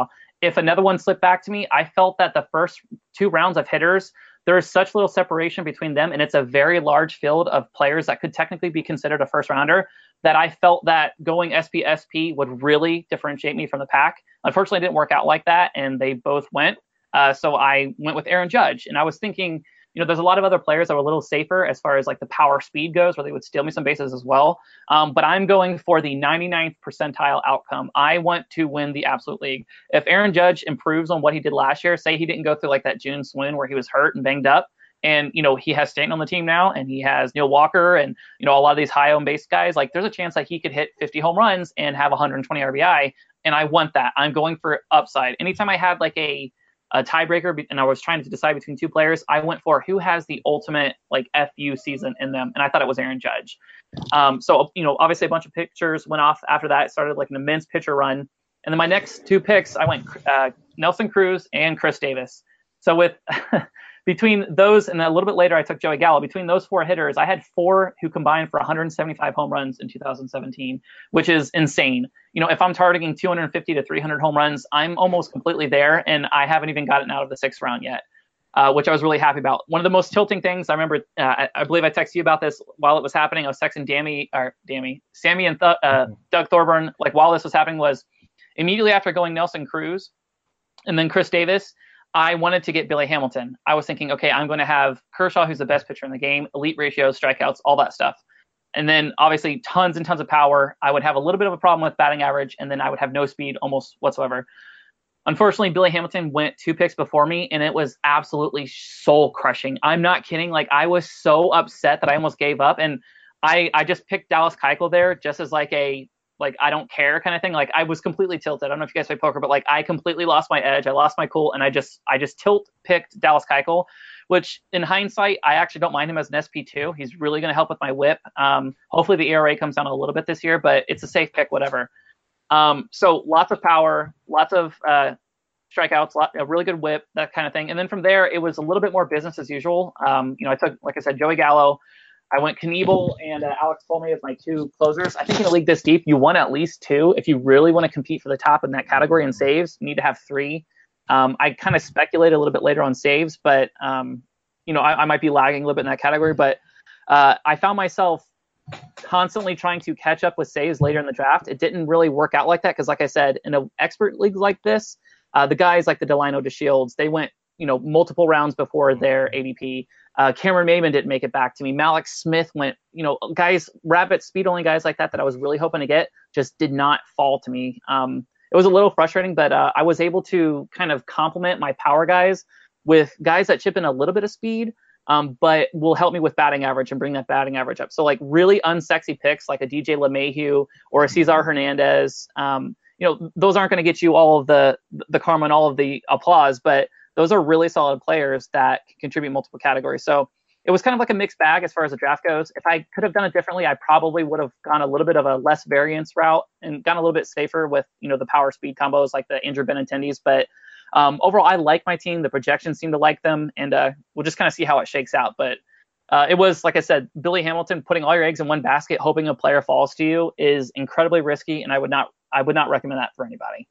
if another one slipped back to me, I felt that the first two rounds of hitters, there is such little separation between them, and it's a very large field of players that could technically be considered a first rounder, that I felt that going S P S P would really differentiate me from the pack. Unfortunately, it didn't work out like that, and they both went. Uh, so I went with Aaron Judge, and I was thinking, you know, there's a lot of other players that were a little safer as far as like the power speed goes, where they would steal me some bases as well. Um, but I'm going for the ninety-ninth percentile outcome. I want to win the absolute league. If Aaron Judge improves on what he did last year, say he didn't go through like that June swoon where he was hurt and banged up, and, you know, he has Stanton on the team now, and he has Neil Walker and, you know, a lot of these high owned base guys, like there's a chance that he could hit fifty home runs and have one hundred twenty R B I. And I want that. I'm going for upside. Anytime I had like a a tiebreaker, and I was trying to decide between two players, I went for who has the ultimate like F U season in them, and I thought it was Aaron Judge. Um, so, you know, obviously a bunch of pitchers went off after that. It started like an immense pitcher run. And then my next two picks, I went uh, Nelson Cruz and Chris Davis. So with between those, and then a little bit later, I took Joey Gallo. Between those four hitters, I had four who combined for one hundred seventy-five home runs in two thousand seventeen, which is insane. You know, if I'm targeting two hundred fifty to three hundred home runs, I'm almost completely there, and I haven't even gotten out of the sixth round yet, uh, which I was really happy about. One of the most tilting things, I remember, uh, I, I believe I texted you about this while it was happening. I was texting Dammy, or Dammy, Sammy and Th- uh, Doug Thorburn, like while this was happening, was immediately after going Nelson Cruz and then Chris Davis, I wanted to get Billy Hamilton. I was thinking, okay, I'm going to have Kershaw, who's the best pitcher in the game, elite ratios, strikeouts, all that stuff. And then obviously tons and tons of power. I would have a little bit of a problem with batting average, and then I would have no speed almost whatsoever. Unfortunately, Billy Hamilton went two picks before me, and it was absolutely soul crushing. I'm not kidding. Like, I was so upset that I almost gave up. And I, I just picked Dallas Keuchel there just as like a, like, I don't care kind of thing. Like, I was completely tilted. I don't know if you guys play poker, but like I completely lost my edge. I lost my cool, and I just, I just tilt picked Dallas Keuchel, which in hindsight, I actually don't mind him as an S P two. He's really going to help with my whip. Um, hopefully the E R A comes down a little bit this year, but it's a safe pick, whatever. Um, so lots of power, lots of uh, strikeouts, lot, a really good whip, that kind of thing. And then from there, it was a little bit more business as usual. Um, you know, I took, like I said, Joey Gallo. I went Knievel and uh, Alex Colme as my two closers. I think in a league this deep, you want at least two. If you really want to compete for the top in that category in saves, you need to have three. Um, I kind of speculate a little bit later on saves, but, um, you know, I, I might be lagging a little bit in that category. But uh, I found myself constantly trying to catch up with saves later in the draft. It didn't really work out like that because, like I said, in an expert league like this, uh, the guys like the Delino DeShields, they went, you know, multiple rounds before their A D P. Uh, Cameron Maybin didn't make it back to me. Malik Smith went, you know, guys, rabbit speed only guys like that that I was really hoping to get just did not fall to me. Um, it was a little frustrating, but uh, I was able to kind of complement my power guys with guys that chip in a little bit of speed, um, but will help me with batting average and bring that batting average up. So like really unsexy picks like a D J LeMahieu or a Cesar Hernandez. Um, you know, those aren't going to get you all of the the karma and all of the applause, but those are really solid players that can contribute multiple categories. So it was kind of like a mixed bag as far as the draft goes. If I could have done it differently, I probably would have gone a little bit of a less variance route and gone a little bit safer with, you know, the power speed combos like the Andrew Benintendi's. But um, overall, I like my team. The projections seem to like them, and uh, we'll just kind of see how it shakes out. But uh, it was, like I said, Billy Hamilton, putting all your eggs in one basket, hoping a player falls to you is incredibly risky, and I would not, I would not recommend that for anybody.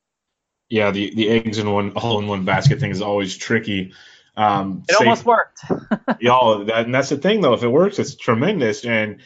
Yeah, the, the eggs in one all in one basket thing is always tricky. Um,
it safe, almost worked.
y'all, that, and that's the thing, though. If it works, it's tremendous. And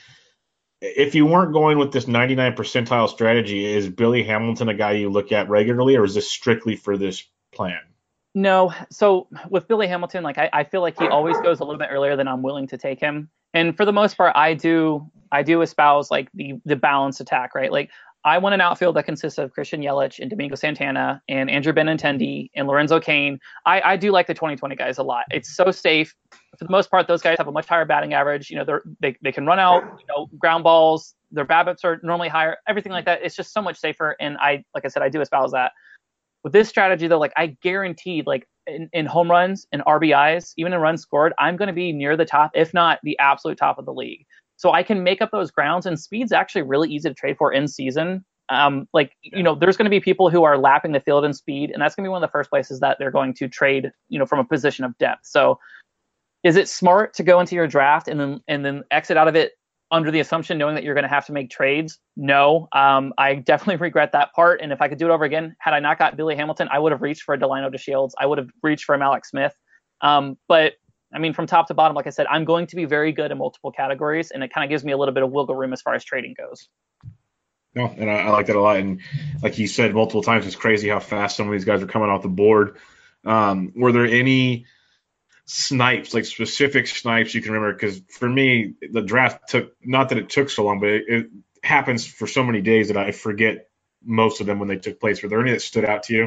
if you weren't going with this ninety-nine percentile strategy, is Billy Hamilton a guy you look at regularly, or is this strictly for this plan?
No. So with Billy Hamilton, like I, I feel like he always goes a little bit earlier than I'm willing to take him. And for the most part, I do I do espouse like the the balanced attack, right? Like I want an outfield that consists of Christian Yelich and Domingo Santana and Andrew Benintendi and Lorenzo Cain. I, I do like the twenty twenty guys a lot. It's so safe. For the most part, those guys have a much higher batting average. You know, they're, they they can run out, you know, ground balls. Their BABIPs are normally higher. Everything like that. It's just so much safer. And I, like I said, I do espouse that. With this strategy, though, like I guaranteed, like in, in home runs and R B Is, even in runs scored, I'm going to be near the top, if not the absolute top of the league. So I can make up those grounds, and speed's actually really easy to trade for in season. Um, like, you know, there's going to be people who are lapping the field in speed, and that's going to be one of the first places that they're going to trade, you know, from a position of depth. So is it smart to go into your draft and then and then exit out of it under the assumption, knowing that you're going to have to make trades. No, um, I definitely regret that part. And if I could do it over again, had I not got Billy Hamilton, I would have reached for a Delino DeShields. I would have reached for a Mallex Smith. Um, but I mean, from top to bottom, like I said, I'm going to be very good in multiple categories, and it kind of gives me a little bit of wiggle room as far as trading goes.
No, and I, I like that a lot. And like you said multiple times, it's crazy how fast some of these guys are coming off the board. Um, were there any snipes, like specific snipes you can remember? Because for me, the draft took, not that it took so long, but it, it happens for so many days that I forget most of them when they took place. Were there any that stood out to you?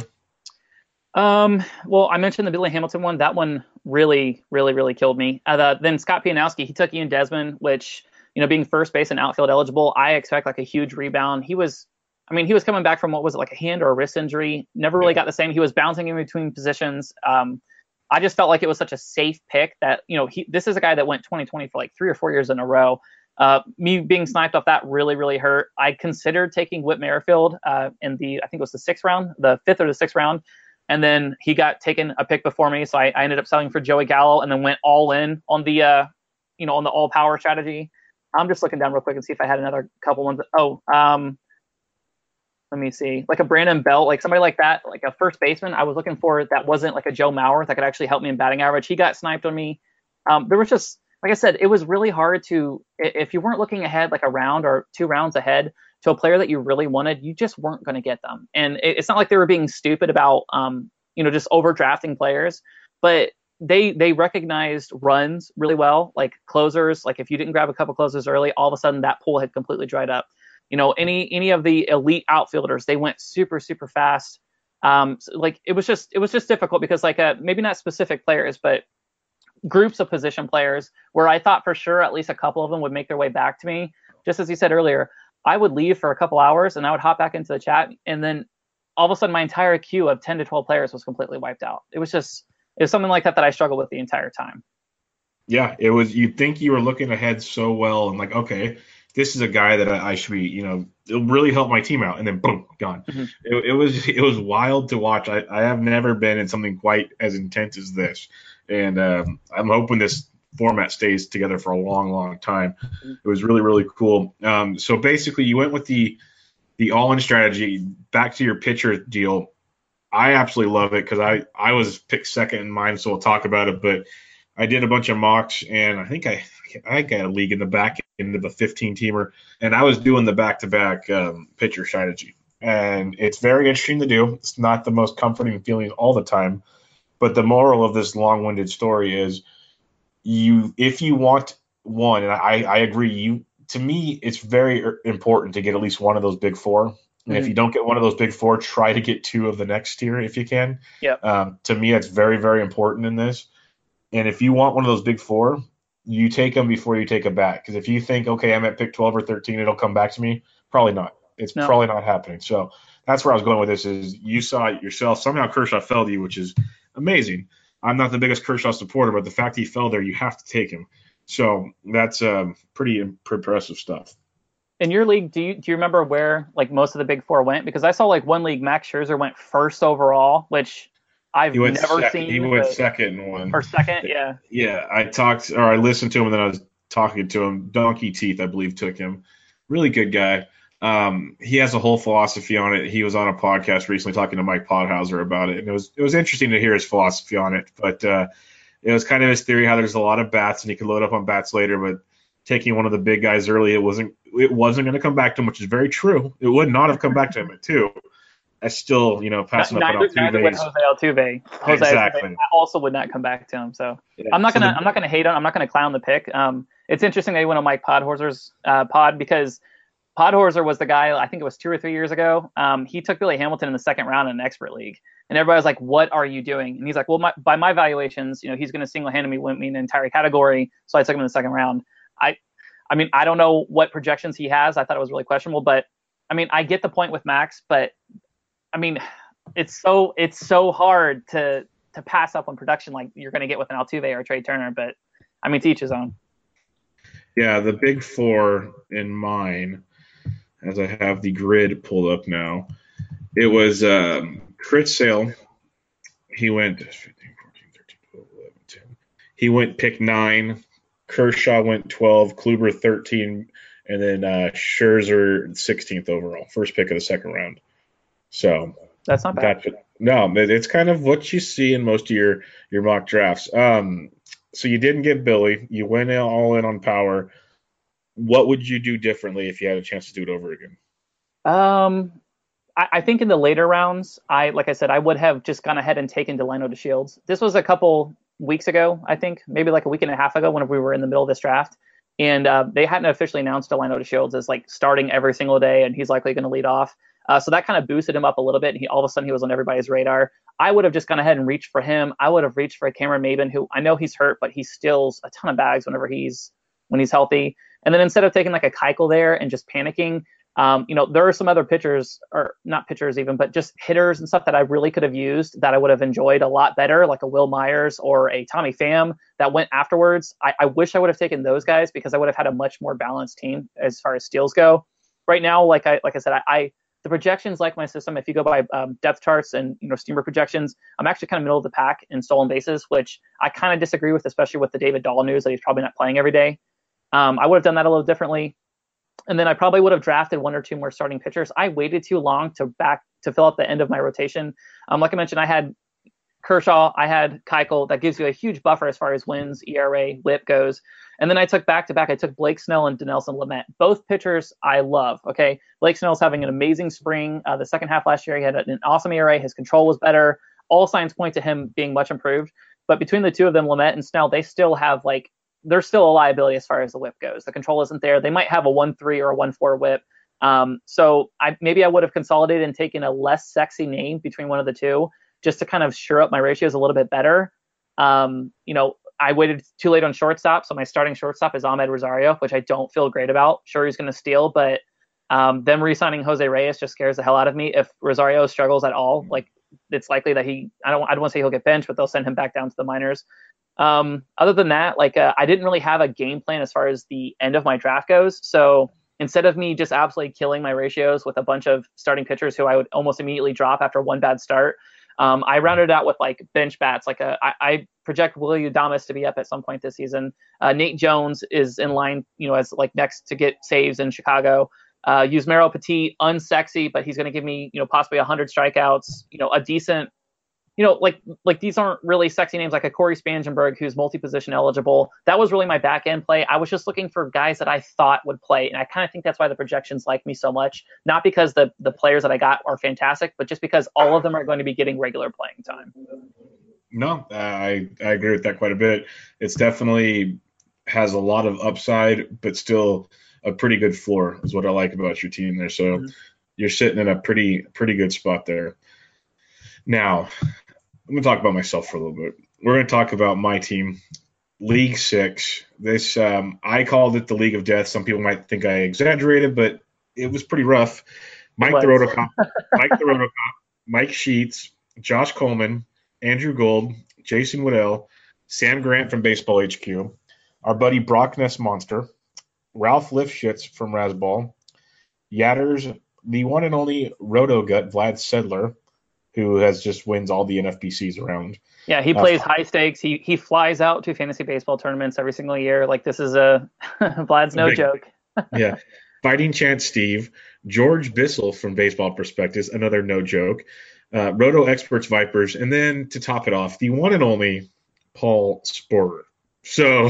Um, well, I mentioned the Billy Hamilton one. That one really, really, really killed me. Uh, the, then Scott Pianowski, he took Ian Desmond, which, you know, being first base and outfield eligible, I expect like a huge rebound. He was, I mean, he was coming back from, what was it, like a hand or a wrist injury. Never really got the same. He was bouncing in between positions. Um, I just felt like it was such a safe pick that, you know, he, this is a guy that went twenty twenty for like three or four years in a row. Uh, me being sniped off that really, really hurt. I considered taking Whit Merrifield uh, in the, I think it was the sixth round, the fifth or the sixth round. And then he got taken a pick before me. So I, I ended up selling for Joey Gallo and then went all in on the, uh, you know, on the all power strategy. I'm just looking down real quick and see if I had another couple ones. Oh, um, let me see, like a Brandon Belt, like somebody like that, like a first baseman I was looking for that wasn't like a Joe Mauer that could actually help me in batting average. He got sniped on me. Um, there was just, like I said, it was really hard to, if you weren't looking ahead like a round or two rounds ahead to a player that you really wanted, you just weren't going to get them. And it, it's not like they were being stupid about, um, you know, just overdrafting players, but they they recognized runs really well, like closers. Like if you didn't grab a couple closers early, all of a sudden that pool had completely dried up. You know, any any of the elite outfielders, they went super super fast. Um, so like it was just it was just difficult because like uh, maybe not specific players, but groups of position players where I thought for sure at least a couple of them would make their way back to me. Just as you said earlier, I would leave for a couple hours and I would hop back into the chat, and then all of a sudden my entire queue of ten to twelve players was completely wiped out. It was just it was something like that that I struggled with the entire time. Yeah,
it was. You'd think you were looking ahead so well and like, okay, this is a guy that I, I should be, you know, it'll really help my team out, and then boom, gone. Mm-hmm. It, it was it was wild to watch. I, I have never been in something quite as intense as this, and um, I'm hoping this format stays together for a long, long time. Mm-hmm. It was really, really cool. Um, so basically, you went with the the all-in strategy. Back to your pitcher deal. I absolutely love it because I, I was picked second in mine, so we'll talk about it. But I did a bunch of mocks, and I think I I got a league in the back end of a fifteen-teamer, and I was doing the back-to-back um, pitcher strategy. And it's very interesting to do. It's not the most comforting feeling all the time, but the moral of this long-winded story is you if you want one, and I, I agree, you to me it's very important to get at least one of those big four. And mm-hmm. if you don't get one of those big four, try to get two of the next tier if you can.
Yeah.
Um, to me, that's very, very important in this. And if you want one of those big four, you take them before you take a bat. Because if you think, okay, I'm at pick twelve or thirteen, it'll come back to me, probably not. It's no. probably not happening. So that's where I was going with this is you saw it yourself. Somehow Kershaw fell to you, which is amazing. I'm not the biggest Kershaw supporter, but the fact he fell there, you have to take him. So that's um, pretty impressive stuff.
In your league, do you do you remember where like most of the big four went? Because I saw like one league, Max Scherzer went first overall, which I've never
sec-
seen.
He went second in one.
Or second, yeah.
Yeah, I talked or I listened to him and then I was talking to him. Donkey Teeth, I believe, took him. Really good guy. Um, he has a whole philosophy on it. He was on a podcast recently talking to Mike Podhauser about it, and it was it was interesting to hear his philosophy on it. But uh, it was kind of his theory how there's a lot of bats and he could load up on bats later, but taking one of the big guys early, it wasn't it wasn't going to come back to him, which is very true. It would not have come back to him at two. I still, you know, passing
neither,
up on Altuve.
Neither would Jose Altuve. Jose
exactly.
Altuve also would not come back to him. So yeah. I'm not gonna so the, I'm not gonna hate on. I'm not gonna clown the pick. Um, it's interesting that he went on Mike Podhorser's uh, pod because Podhorser was the guy. I think it was two or three years ago. Um, he took Billy Hamilton in the second round in an expert league, and everybody was like, "What are you doing?" And he's like, "Well, my, by my valuations, you know, he's going to single-handedly win me an entire category." So I took him in the second round. I. I mean, I don't know what projections he has. I thought it was really questionable, but I mean, I get the point with Max, but I mean, it's so it's so hard to to pass up on production like you're going to get with an Altuve or a Trey Turner. But I mean, to each his own.
Yeah, the big four in mine, as I have the grid pulled up now, it was um, Chris Sale. He went fifteen, fourteen, thirteen, twelve, eleven, ten. He went pick nine. Kershaw went twelve, Kluber thirteen, and then uh, Scherzer sixteenth overall, first pick of the second round. So
that's not bad.
That's, no, it's kind of what you see in most of your, your mock drafts. Um, so you didn't get Billy. You went all in on power. What would you do differently if you had a chance to do it over again?
Um, I, I think in the later rounds, I like I said, I would have just gone ahead and taken Delino DeShields. This was a couple weeks ago, I think, maybe like a week and a half ago, whenever we were in the middle of this draft. And uh, they hadn't officially announced Delino DeShields as like starting every single day, and he's likely going to lead off. Uh, so that kind of boosted him up a little bit. And he all of a sudden he was on everybody's radar. I would have just gone ahead and reached for him. I would have reached for Cameron Maybin, who I know he's hurt, but he steals a ton of bags whenever he's when he's healthy. And then instead of taking like a Keuchel there and just panicking, um, you know, there are some other pitchers, or not pitchers even, but just hitters and stuff that I really could have used that I would have enjoyed a lot better, like a Will Myers or a Tommy Pham that went afterwards. I, I wish I would have taken those guys because I would have had a much more balanced team as far as steals go. Right now, like I like I said, I, I the projections like my system. If you go by um, depth charts and you know steamer projections, I'm actually kind of middle of the pack in stolen bases, which I kind of disagree with, especially with the David Dahl news that he's probably not playing every day. Um, I would have done that a little differently. And then I probably would have drafted one or two more starting pitchers. I waited too long to back to fill out the end of my rotation. Um, like I mentioned, I had Kershaw, I had Keuchel. That gives you a huge buffer as far as wins, E R A, whip goes. And then I took back to back. I took Blake Snell and Dinelson Lamet. Both pitchers I love. Okay, Blake Snell's having an amazing spring. Uh, the second half last year, he had an awesome E R A. His control was better. All signs point to him being much improved. But between the two of them, Lamet and Snell, they still have like they're still a liability as far as the whip goes. The control isn't there. They might have a one three or a one four whip. Um, so I maybe I would have consolidated and taken a less sexy name between one of the two just to kind of shore up my ratios a little bit better. Um, you know, I waited too late on shortstop, so my starting shortstop is Ahmed Rosario, which I don't feel great about. Sure, he's going to steal, but um, them re-signing Jose Reyes just scares the hell out of me. If Rosario struggles at all, like it's likely that he, I don't, I don't want to say he'll get benched, but they'll send him back down to the minors. Um, other than that, like uh, I didn't really have a game plan as far as the end of my draft goes. So instead of me just absolutely killing my ratios with a bunch of starting pitchers who I would almost immediately drop after one bad start, um, I rounded out with like bench bats. Like a, I, I project Willie Adames to be up at some point this season. Uh, Nate Jones is in line, you know, as like next to get saves in Chicago. Uh, Yusmeiro Petit, unsexy, but he's going to give me, you know, possibly one hundred strikeouts, you know, a decent, you know, like like these aren't really sexy names like a Corey Spangenberg who's multi-position eligible. That was really my back end play. I was just looking for guys that I thought would play. And I kind of think that's why the projections like me so much. Not because the the players that I got are fantastic, but just because all of them are going to be getting regular playing time.
No, I, I agree with that quite a bit. It's definitely has a lot of upside, but still a pretty good floor is what I like about your team there. So mm-hmm. You're sitting in a pretty pretty good spot there. Now, I'm going to talk about myself for a little bit. We're going to talk about my team, League Six. This um, I called it the League of Death. Some people might think I exaggerated, but it was pretty rough. Mike the Rotocop, Mike the Rotocop, Mike Sheets, Josh Coleman, Andrew Gold, Jason Waddell, Sam Grant from Baseball H Q, our buddy Brock Ness Monster, Ralph Lifshitz from Razzball, Yatters, the one and only Rotogut Vlad Sedler, who has just wins all the N F B Cs around.
Yeah, he plays uh, high stakes. He he flies out to fantasy baseball tournaments every single year. Like this is a Vlad's no big, joke.
Yeah. Fighting Chance Steve, George Bissell from Baseball Prospectus, another no joke. Uh, Roto Experts Vipers, and then to top it off, the one and only Paul Sporter. So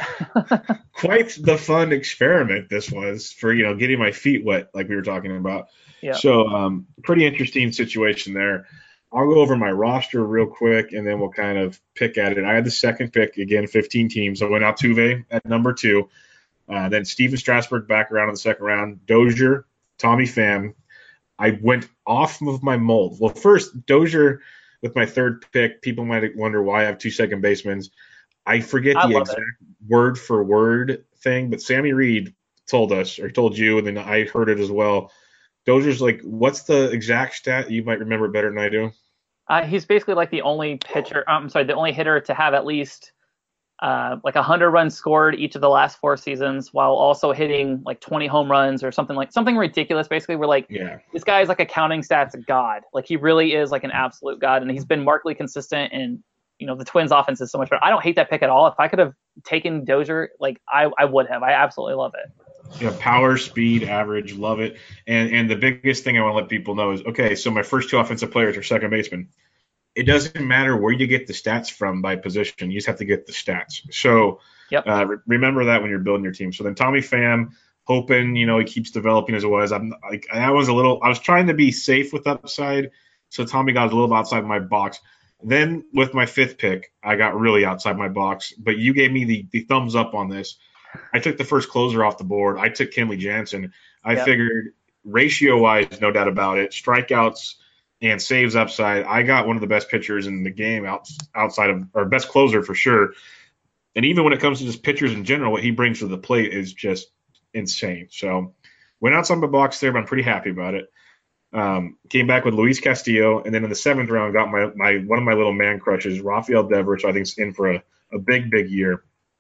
quite the fun experiment this was for, you know, getting my feet wet like we were talking about. Yeah. So um, pretty interesting situation there. I'll go over my roster real quick, and then we'll kind of pick at it. I had the second pick, again, fifteen teams. I went Altuve at number two. Uh, then Steven Strasburg back around in the second round. Dozier, Tommy Pham. I went off of my mold. Well, first, Dozier with my third pick. People might wonder why I have two second basemen. I forget I the exact it. word for word thing, but Sammy Reed told us, or told you, and then I heard it as well. Dozier's like, what's the exact stat? You might remember it better than I do.
Uh, he's basically like the only pitcher, I'm sorry, the only hitter to have at least uh, like one hundred runs scored each of the last four seasons while also hitting like twenty home runs or something like something ridiculous. Basically, we're like, yeah. This guy is like a counting stats god. Like he really is like an absolute god, and he's been markedly consistent in you know, the Twins offense is so much better. I don't hate that pick at all. If I could have taken Dozier, like I, I would have. I absolutely love it.
Yeah, power, speed, average, love it. And and the biggest thing I want to let people know is, okay, so my first two offensive players are second baseman. It doesn't matter where you get the stats from by position. You just have to get the stats. So
yep.
uh, re- remember that when you're building your team. So then Tommy Pham, hoping, you know, he keeps developing as it was. I'm like, I was a little, I was trying to be safe with upside. So Tommy got a little outside my box. Then with my fifth pick, I got really outside my box. But you gave me the, the thumbs up on this. I took the first closer off the board. I took Kenley Jansen. I yep. figured ratio-wise, no doubt about it, strikeouts and saves upside, I got one of the best pitchers in the game out, outside of – or best closer for sure. And even when it comes to just pitchers in general, what he brings to the plate is just insane. So went outside my box there, but I'm pretty happy about it. Um, came back with Luis Castillo, and then in the seventh round got my, my one of my little man crushes, Rafael Devers, I think is in for a, a big, big year.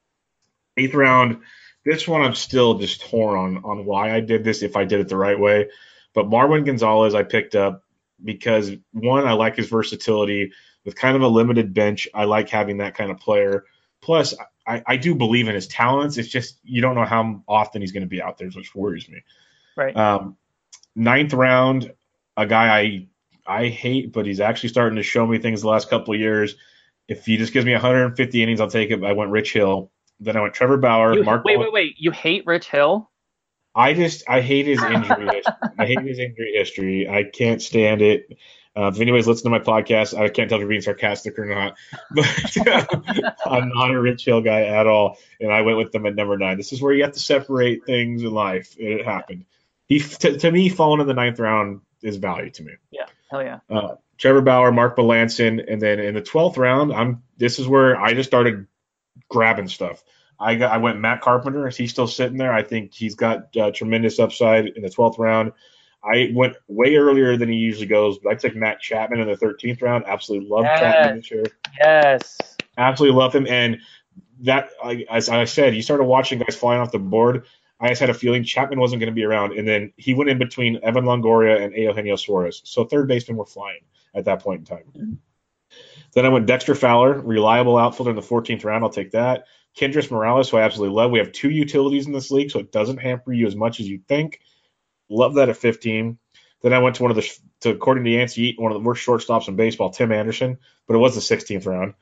Eighth round, this one I'm still just torn on on why I did this, if I did it the right way. But Marwin Gonzalez I picked up because, one, I like his versatility. With kind of a limited bench, I like having that kind of player. Plus, I, I do believe in his talents. It's just you don't know how often he's going to be out there, which worries me.
Right.
Um, ninth round, a guy I I hate, but he's actually starting to show me things the last couple of years. If he just gives me one hundred fifty innings, I'll take it. I went Rich Hill. Then I went Trevor Bauer.
You,
Mark
wait, wait, wait. You hate Rich Hill?
I just – I hate his injury history. I hate his injury history. I can't stand it. Uh, if anybody's listening to my podcast, I can't tell if you're being sarcastic or not. But uh, I'm not a Rich Hill guy at all, and I went with them at number nine. This is where you have to separate things in life. It happened. He to, to me, falling in the ninth round is value to me.
Yeah, hell yeah.
Uh, Trevor Bauer, Mark Melancon, and then in the twelfth round, I'm. This is where I just started grabbing stuff. I got, I went Matt Carpenter. Is he still sitting there? I think he's got uh, tremendous upside in the twelfth round. I went way earlier than he usually goes, but I took Matt Chapman in the thirteenth round. Absolutely love
yes.
Chapman this year.
Yes.
Absolutely love him. And that, I, as I said, you started watching guys flying off the board. I just had a feeling Chapman wasn't going to be around. And then he went in between Evan Longoria and Eugenio Suarez. So third basemen were flying at that point in time. Mm-hmm. Then I went Dexter Fowler, reliable outfielder in the fourteenth round. I'll take that. Kendrys Morales, who I absolutely love. We have two utilities in this league, so it doesn't hamper you as much as you think. Love that at fifteen. Then I went to one of the, to, according to Yancey Eaton, one of the worst shortstops in baseball, Tim Anderson, but it was the sixteenth round.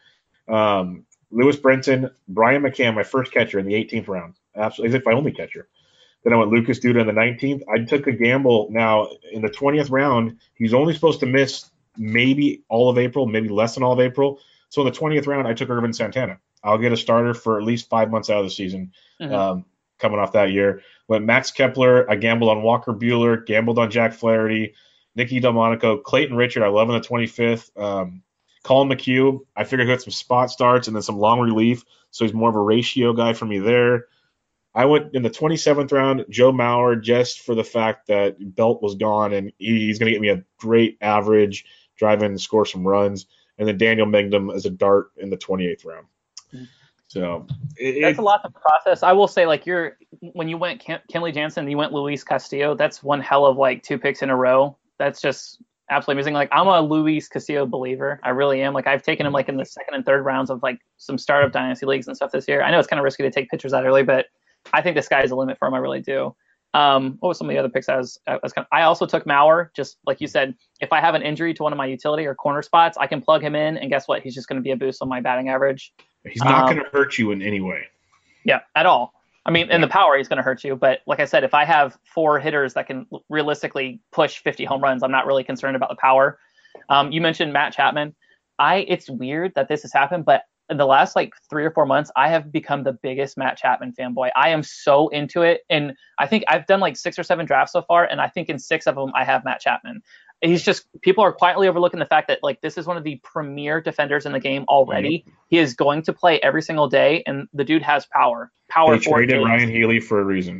Um, Lewis Brinson, Brian McCann, my first catcher in the eighteenth round. Absolutely, as if my only catcher. Then I went Lucas Duda in the nineteenth. I took a gamble. Now, in the twentieth round, he's only supposed to miss maybe all of April, maybe less than all of April. So in the twentieth round, I took Irvin Santana. I'll get a starter for at least five months out of the season mm-hmm. um, coming off that year. Went Max Kepler. I gambled on Walker Buehler, gambled on Jack Flaherty, Nicky Delmonico, Clayton Richard. I love in the twenty-fifth. Um, Colin McHugh. I figured he had some spot starts and then some long relief, so he's more of a ratio guy for me there. I went in the twenty-seventh round, Joe Mauer, just for the fact that Belt was gone and he's going to get me a great average, drive in and score some runs. And then Daniel Mengdom as a dart in the twenty-eighth round. So it,
that's a lot to process. I will say, like, you're when you went Ken, Kenley Jansen, you went Luis Castillo. That's one hell of like two picks in a row. That's just absolutely amazing. Like, I'm a Luis Castillo believer. I really am. Like, I've taken him like in the second and third rounds of like some startup dynasty leagues and stuff this year. I know it's kind of risky to take pitchers that early, but I think the sky is the limit for him. I really do. Um, what was some of the other picks I was, I was kind of, I also took Mauer, just like you said, if I have an injury to one of my utility or corner spots, I can plug him in and guess what? He's just going to be a boost on my batting average.
He's not
um,
going to hurt you in any way.
Yeah, at all. I mean, in the power, he's going to hurt you. But like I said, if I have four hitters that can realistically push fifty home runs, I'm not really concerned about the power. Um, you mentioned Matt Chapman. I, it's weird that this has happened, but in the last like three or four months, I have become the biggest Matt Chapman fanboy. I am so into it. And I think I've done like six or seven drafts so far. And I think in six of them, I have Matt Chapman. He's just, people are quietly overlooking the fact that like this is one of the premier defenders in the game already. Mm-hmm. He is going to play every single day. And the dude has power. Power.
They traded Ryan Healy for a reason.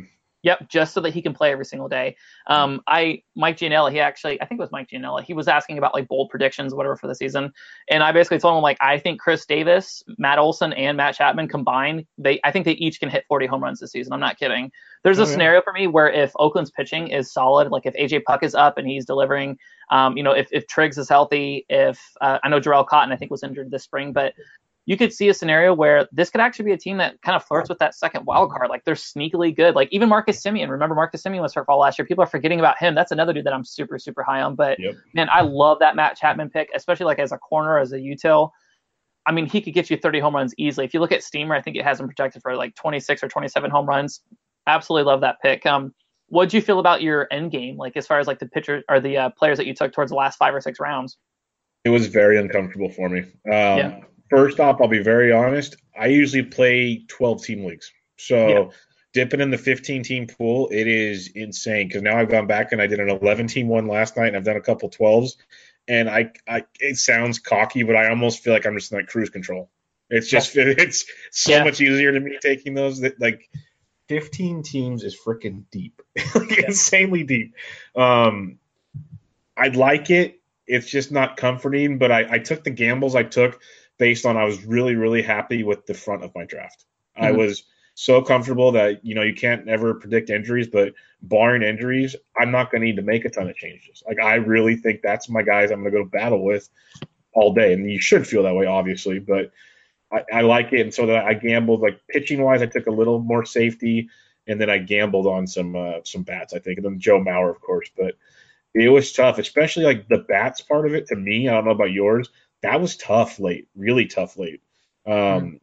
Yep, just so that he can play every single day. Um, I Mike Gianella, he actually, I think it was Mike Gianella, he was asking about like bold predictions, whatever, for the season, and I basically told him like I think Chris Davis, Matt Olson, and Matt Chapman combined, they I think they each can hit forty home runs this season. I'm not kidding. There's a oh, yeah. scenario for me where if Oakland's pitching is solid, like if A J Puck is up and he's delivering, um, you know, if if Triggs is healthy, if uh, I know Jarrell Cotton I think was injured this spring, but you could see a scenario where this could actually be a team that kind of flirts with that second wild card. Like they're sneakily good. Like even Marcus Semien. Remember Marcus Semien was hurt for last year. People are forgetting about him. That's another dude that I'm super, super high on. But yep. man, I love that Matt Chapman pick, especially like as a corner, as a util. I mean, he could get you thirty home runs easily. If you look at Steamer, I think it has him projected for like twenty-six or twenty-seven home runs. Absolutely love that pick. Um, what did you feel about your end game? Like as far as like the pitcher or the uh, players that you took towards the last five or six rounds?
It was very uncomfortable for me. Um,
yeah.
First off, I'll be very honest. I usually play twelve-team leagues. So yeah. dipping in the fifteen-team pool, it is insane. Because now I've gone back and I did an eleven-team one last night, and I've done a couple twelves. And I, I, it sounds cocky, but I almost feel like I'm just in like cruise control. It's just it's so yeah. much easier to me taking those. That like fifteen teams is freaking deep, like yeah. insanely deep. Um, I'd like it. It's just not comforting. But I, I took the gambles I took based on I was really, really happy with the front of my draft. Mm-hmm. I was so comfortable that, you know, you can't ever predict injuries, but barring injuries, I'm not going to need to make a ton of changes. Like, I really think that's my guys I'm going to go to battle with all day. And you should feel that way, obviously, but I, I like it. And so that I gambled, like pitching-wise, I took a little more safety, and then I gambled on some uh, some bats, I think, and then Joe Mauer, of course. But it was tough, especially like the bats part of it to me. I don't know about yours. That was tough late, really tough late. Um, mm-hmm.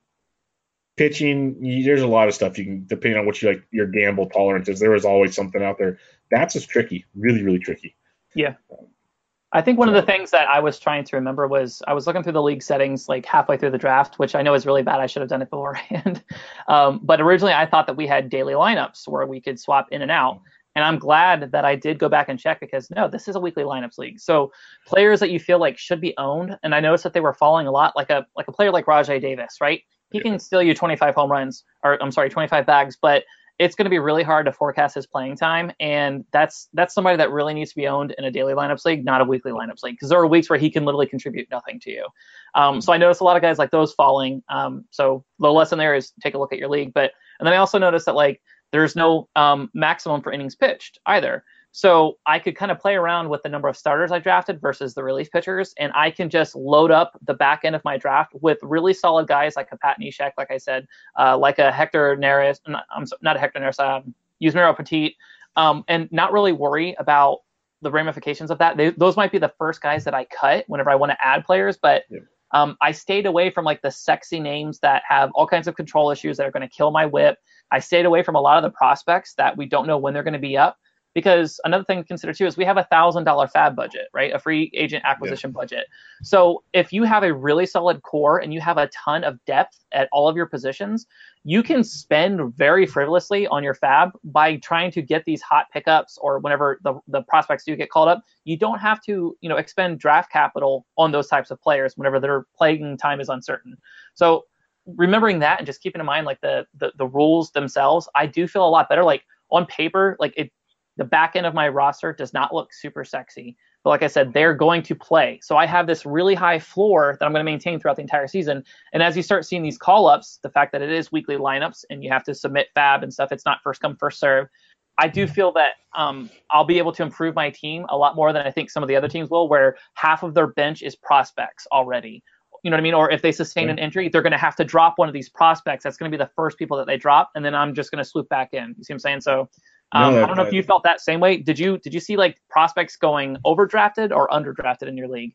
Pitching, you, there's a lot of stuff you can, depending on what you like, your gamble tolerance is. There is always something out there. That's just tricky, really, really tricky.
Yeah. Um, I think one so. of the things that I was trying to remember was I was looking through the league settings like halfway through the draft, which I know is really bad. I should have done it beforehand. um, but originally I thought that we had daily lineups where we could swap in and out. And I'm glad that I did go back and check because, no, this is a weekly lineups league. So players that you feel like should be owned, and I noticed that they were falling a lot, like a like a player like Rajai Davis, right? He yeah. can steal you twenty-five home runs, or I'm sorry, twenty-five bags, but it's going to be really hard to forecast his playing time. And that's that's somebody that really needs to be owned in a daily lineups league, not a weekly lineups league, because there are weeks where he can literally contribute nothing to you. Um, so I noticed a lot of guys like those falling. Um, so the lesson there is take a look at your league. But and then I also noticed that like there's no um, maximum for innings pitched either. So I could kind of play around with the number of starters I drafted versus the relief pitchers, and I can just load up the back end of my draft with really solid guys like a Pat Neshek, like I said, uh, like a Hector Neris, not, I'm sorry, not a Hector Neris, um, Yusmeiro Petit, um, and not really worry about the ramifications of that. They, those might be the first guys that I cut whenever I want to add players, but yeah. um, I stayed away from like the sexy names that have all kinds of control issues that are going to kill my whip. I stayed away from a lot of the prospects that we don't know when they're going to be up, because another thing to consider too is we have a thousand dollar fab budget, right? A free agent acquisition yeah. budget. So if you have a really solid core and you have a ton of depth at all of your positions, you can spend very frivolously on your fab by trying to get these hot pickups, or whenever the, the prospects do get called up, you don't have to, you know, expend draft capital on those types of players whenever their playing time is uncertain. So remembering that and just keeping in mind like the, the the rules themselves, I do feel a lot better. Like on paper, like it, the back end of my roster does not look super sexy, but like I said, they're going to play. So I have this really high floor that I'm going to maintain throughout the entire season. And as you start seeing these call ups, the fact that it is weekly lineups and you have to submit fab and stuff, it's not first come first serve. I do feel that um, I'll be able to improve my team a lot more than I think some of the other teams will, where half of their bench is prospects already. You know what I mean? Or if they sustain an injury, they're going to have to drop one of these prospects. That's going to be the first people that they drop, and then I'm just going to swoop back in. You see what I'm saying? So um, no, I don't know if you felt that same way. Did you Did you see like prospects going overdrafted or underdrafted in your league?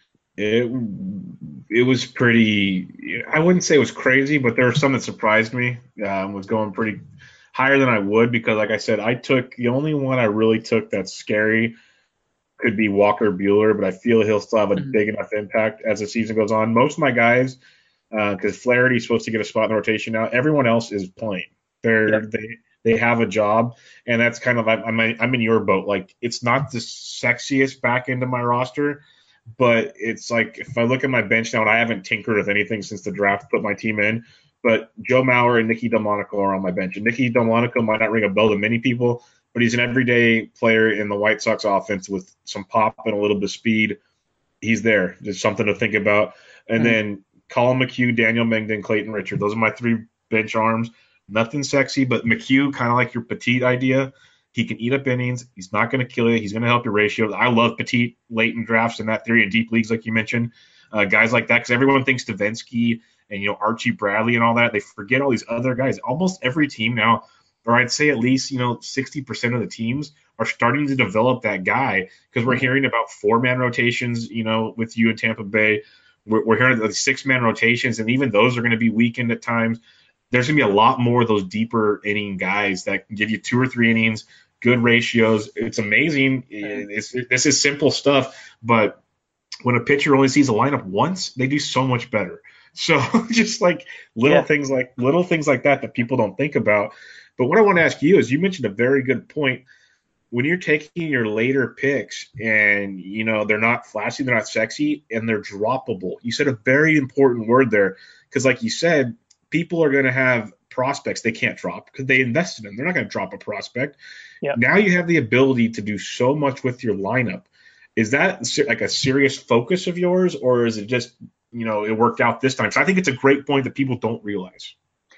It it was pretty. I wouldn't say it was crazy, but there were some that surprised me. Um, was going pretty higher than I would, because, like I said, I took the only one I really took that's scary could be Walker Buehler, but I feel he'll still have a mm-hmm. big enough impact as the season goes on. Most of my guys, because uh, Flaherty's supposed to get a spot in the rotation now, everyone else is playing. They're yep. they they have a job, and that's kind of I'm I'm in your boat. Like, it's not the sexiest back end of my roster, but it's like if I look at my bench now, and I haven't tinkered with anything since the draft, put my team in. but Joe Mauer and Nicky Delmonico are on my bench. And Nicky Delmonico might not ring a bell to many people, but he's an everyday player in the White Sox offense with some pop and a little bit of speed. He's there. There's something to think about. And mm-hmm. then Colin McHugh, Daniel Mengden, Clayton Richard. Those are my three bench arms. Nothing sexy, but McHugh, kind of like your Petit idea. He can eat up innings. He's not going to kill you. He's going to help your ratio. I love Petit late in drafts in that theory in deep leagues, like you mentioned. Uh, guys like that, because everyone thinks Davinsky and, you know, Archie Bradley and all that. They forget all these other guys. Almost every team now, or I'd say at least, you know, sixty percent of the teams are starting to develop that guy, because we're hearing about four-man rotations, you know, with you in Tampa Bay. We're, we're hearing the six-man rotations, and even those are going to be weakened at times. There's going to be a lot more of those deeper inning guys that can give you two or three innings, good ratios. It's amazing. It's, it, this is simple stuff, but when a pitcher only sees a lineup once, they do so much better. So just like little yeah. things like little things like that that people don't think about. But what I want to ask you is, you mentioned a very good point. When you're taking your later picks and, you know, they're not flashy, they're not sexy, and they're droppable. You said a very important word there, because like you said, people are going to have prospects they can't drop because they invested in. They're not going to drop a prospect. Yep. Now you have the ability to do so much with your lineup. Is that like a serious focus of yours, or is it just, you know, it worked out this time? So I think it's a great point that people don't realize.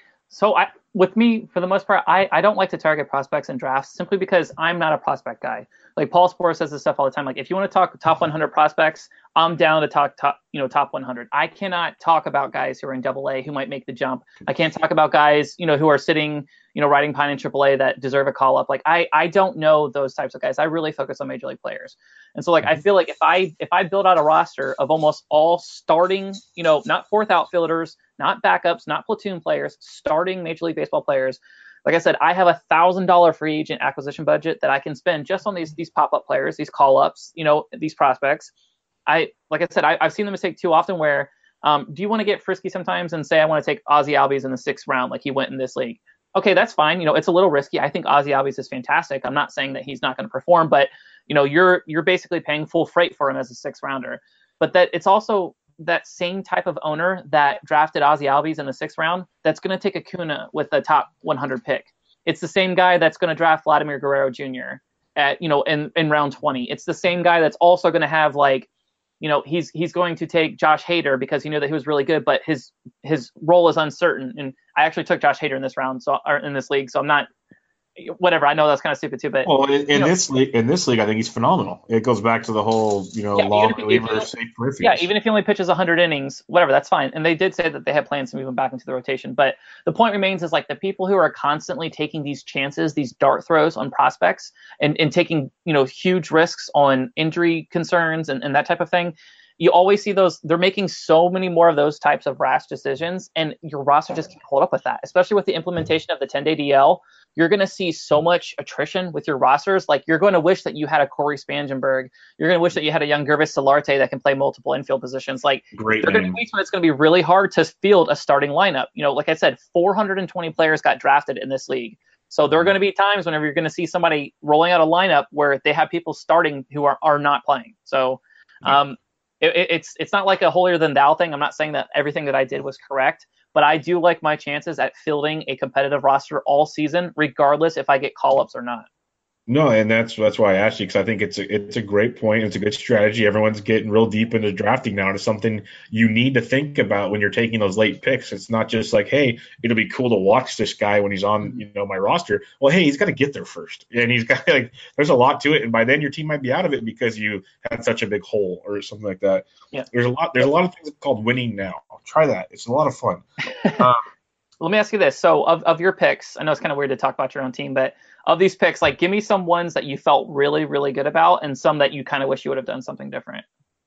So I, with me, for the most part, I, I don't like to target prospects in drafts simply because I'm not a prospect guy. Like Paul Sporer says this stuff all the time. Like, if you want to talk top one hundred prospects, I'm down to talk top, you know, top one hundred. I cannot talk about guys who are in double A who might make the jump. I can't talk about guys, you know, who are sitting, you know, riding pine in triple A that deserve a call up. Like, I, I don't know those types of guys. I really focus on major league players. And so, like, I feel like if I, if I build out a roster of almost all starting, you know, not fourth outfielders, not backups, not platoon players, starting Major League Baseball players, like I said, I have a thousand dollar free agent acquisition budget that I can spend just on these these pop up players, these call ups, you know, these prospects. I like I said, I, I've seen the mistake too often where, um, do you want to get frisky sometimes and say I want to take Ozzie Albies in the sixth round like he went in this league? Okay, that's fine. You know, it's a little risky. I think Ozzie Albies is fantastic. I'm not saying that he's not going to perform, but you know, you're you're basically paying full freight for him as a sixth rounder. But that it's also that same type of owner that drafted Ozzie Albies in the sixth round that's going to take Acuna with the top one hundred pick. It's the same guy that's going to draft Vladimir Guerrero Junior at, you know, in, in round twenty. It's the same guy that's also going to have, like, you know, he's he's going to take Josh Hader because he knew that he was really good, but his his role is uncertain. And I actually took Josh Hader in this round, so or in this league, so I'm not. Whatever, I know that's kind of stupid too, but
well, in, in
know,
this league, in this league, I think he's phenomenal. It goes back to the whole, you know, yeah, long reliever, safe peripherals.
Yeah, even if he only pitches one hundred innings, whatever, that's fine. And they did say that they had plans to move him back into the rotation. But the point remains is, like, the people who are constantly taking these chances, these dart throws on prospects, and, and taking, you know, huge risks on injury concerns and, and that type of thing. You always see those. They're making so many more of those types of rash decisions, and your roster just can't hold up with that, especially with the implementation of the ten-day D L. You're going to see so much attrition with your rosters. Like, you're going to wish that you had a Corey Spangenberg. You're going to wish that you had a young Gervis Solarte that can play multiple infield positions. Like,
Great
there are going to be weeks when it's going to be really hard to field a starting lineup. You know, like I said, four hundred twenty players got drafted in this league. So there are going to be times whenever you're going to see somebody rolling out a lineup where they have people starting who are, are not playing. So, um, It, it's it's not like a holier than thou thing. I'm not saying that everything that I did was correct, but I do like my chances at fielding a competitive roster all season, regardless if I get call-ups or not.
No, and that's that's why I asked you, because I think it's a, it's a great point. It's a good strategy. Everyone's getting real deep into drafting now. It's something you need to think about when you're taking those late picks. It's not just like, hey, it'll be cool to watch this guy when he's on, you know, my roster. Well, hey, he's got to get there first, and he's got, like, there's a lot to it. And by then your team might be out of it because you had such a big hole or something like that.
Yeah.
There's a lot. There's a lot of things called winning now. Try that. It's a lot of fun. Um,
Let me ask you this. So of, of your picks, I know it's kind of weird to talk about your own team, but of these picks, like, give me some ones that you felt really, really good about and some that you kind of wish you would have done something different.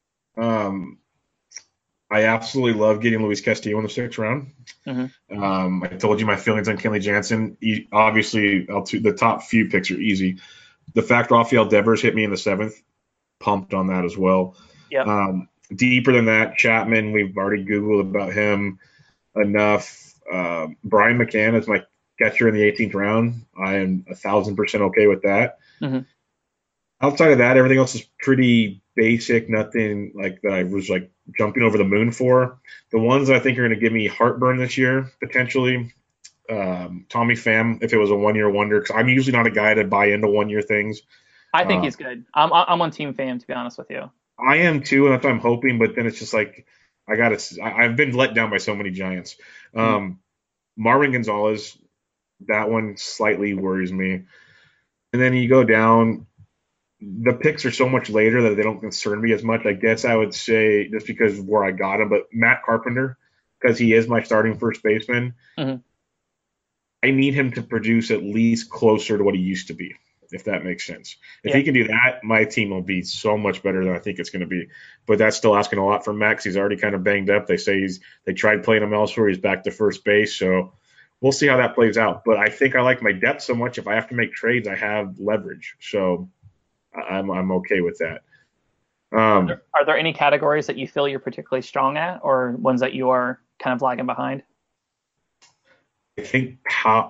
Um, I absolutely love getting Luis Castillo in the sixth round. Mm-hmm. Um, I told you my feelings on Kenley Jansen. He, obviously, I'll t- the top few picks are easy. The fact Rafael Devers hit me in the seventh, pumped on that as well.
Yep.
Um, deeper than that, Chapman, we've already Googled about him enough. Uh, Brian McCann is my catcher in the eighteenth round. I am a thousand percent okay with that. Mm-hmm. Outside of that, everything else is pretty basic, nothing like that I was like jumping over the moon for. The ones that I think are going to give me heartburn this year, potentially, um, Tommy Pham, if it was a one-year wonder, because I'm usually not a guy to buy into one-year things.
I think
uh,
he's good. I'm I'm on Team Pham, to be honest with you.
I am too, and that's what I'm hoping. But then it's just like I got to. I've been let down by so many Giants. Um, mm-hmm. Marvin Gonzalez, that one slightly worries me. And then you go down. The picks are so much later that they don't concern me as much. I guess I would say just because of where I got him, but Matt Carpenter, because he is my starting first baseman, mm-hmm. I need him to produce at least closer to what he used to be, if that makes sense. If yeah. he can do that, my team will be so much better than I think it's going to be. But that's still asking a lot from Max. He's already kind of banged up. They say he's they tried playing him elsewhere. He's back to first base, so we'll see how that plays out. But I think I like my depth so much. If I have to make trades, I have leverage. So I'm I'm okay with that. Um,
are, there, are there any categories that you feel you're particularly strong at, or ones that you are kind of lagging behind?
I think how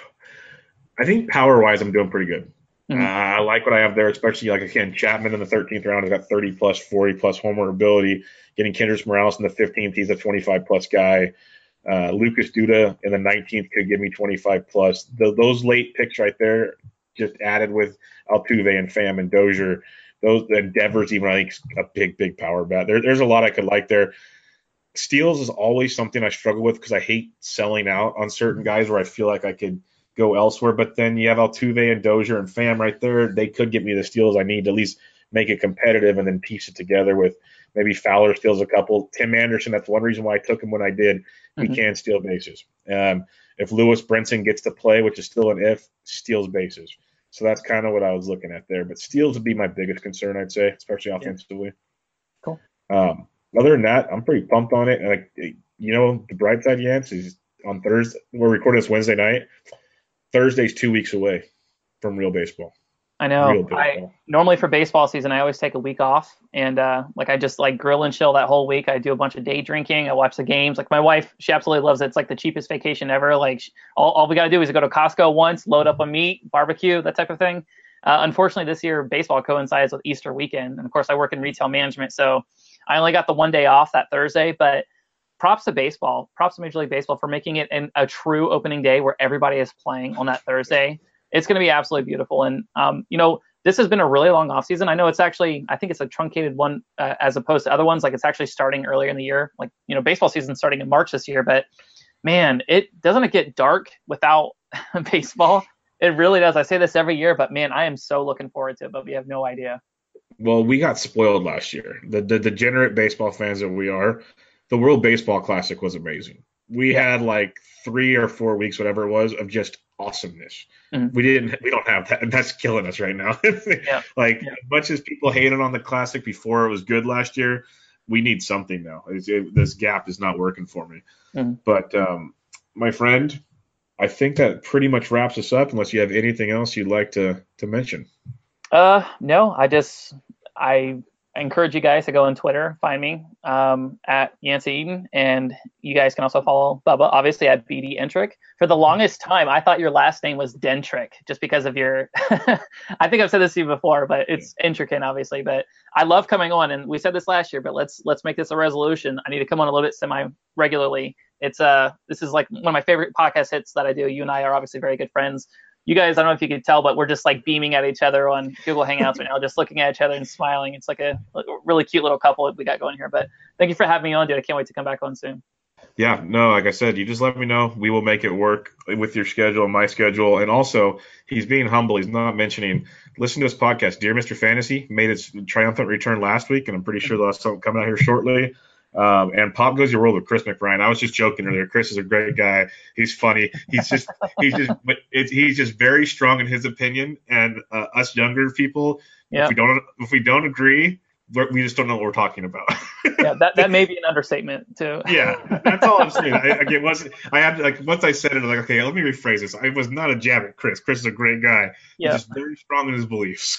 I think power wise, I'm doing pretty good. Mm-hmm. Uh, I like what I have there, especially like again Chapman in the thirteenth round has got thirty plus, forty plus homer ability. Getting Kendrys Morales in the fifteenth, he's a twenty-five plus guy. Uh, Lucas Duda in the nineteenth could give me twenty-five plus. The, those late picks right there, just added with Altuve and Pham and Dozier, those Endeavors even I think a big big power bat. There, there's a lot I could like there. Steals is always something I struggle with because I hate selling out on certain guys where I feel like I could go elsewhere. But then you have Altuve and Dozier and Pham right there. They could get me the steals I need to at least make it competitive and then piece it together with maybe Fowler steals a couple. Tim Anderson, that's one reason why I took him when I did. He mm-hmm. can steal bases. Um, if Lewis Brinson gets to play, which is still an if, steals bases. So that's kind of what I was looking at there. But steals would be my biggest concern, I'd say, especially offensively.
Yeah. Cool.
Um, other than that, I'm pretty pumped on it. And like, you know, the bright side, Yance, is on Thursday. We're recording this Wednesday night. Thursday's two weeks away from real baseball.
I know. I normally for baseball season, I always take a week off, and uh, like I just like grill and chill that whole week. I do a bunch of day drinking. I watch the games. Like my wife, she absolutely loves it. It's like the cheapest vacation ever. Like she, all, all we got to do is go to Costco once, load up on meat, barbecue, that type of thing. Uh, unfortunately, this year baseball coincides with Easter weekend, and of course, I work in retail management, so I only got the one day off that Thursday. But props to baseball, props to Major League Baseball for making it an, a true opening day where everybody is playing on that Thursday. It's going to be absolutely beautiful, and um, you know. This has been a really long off season. I know it's actually, I think it's a truncated one uh, as opposed to other ones. Like it's actually starting earlier in the year. Like, you know, baseball season starting in March this year. But man, it doesn't it get dark without baseball? It really does. I say this every year, but man, I am so looking forward to it. But we have no idea.
Well, we got spoiled last year. The, the degenerate baseball fans that we are, the World Baseball Classic was amazing. We yeah. had like three or four weeks, whatever it was, of just awesomeness. Mm-hmm. We didn't, we don't have that, and that's killing us right now. yeah. Like yeah. as much as people hated on the Classic before it was good last year, we need something now. It, this gap is not working for me. Mm-hmm. But um, my friend, I think that pretty much wraps us up. Unless you have anything else you'd like to to mention.
Uh, no, I just I. I encourage you guys to go on Twitter, find me um, at Yancey Eden, and you guys can also follow Bubba, obviously, at B D Entrick. For the longest time, I thought your last name was Dentrick, just because of your – I think I've said this to you before, but it's intricate, obviously. But I love coming on, and we said this last year, but let's let's make this a resolution. I need to come on a little bit semi-regularly. It's uh, This is like one of my favorite podcast hits that I do. You and I are obviously very good friends. You guys, I don't know if you could tell, but we're just like beaming at each other on Google Hangouts right now, just looking at each other and smiling. It's like a really cute little couple that we got going here. But thank you for having me on, dude. I can't wait to come back on soon.
Yeah, no, like I said, you just let me know. We will make it work with your schedule and my schedule. And also, he's being humble. He's not mentioning, listen to his podcast. Dear Mister Fantasy made its triumphant return last week, and I'm pretty sure they'll have something coming out here shortly. Um, and Pop Goes Your World with Chris McBride. I was just joking earlier. Chris is a great guy. He's funny. He's just, he's just, but it's, he's just very strong in his opinion. And uh, us younger people, yeah. if we don't, if we don't agree, we just don't know what we're talking about.
yeah, that, that may be an understatement too.
yeah, that's all I'm saying. I, I wasn't. I had to, like once I said it, I'm like, okay, let me rephrase this. I was not a jab at Chris. Chris is a great guy. Yeah. He's just very strong in his beliefs.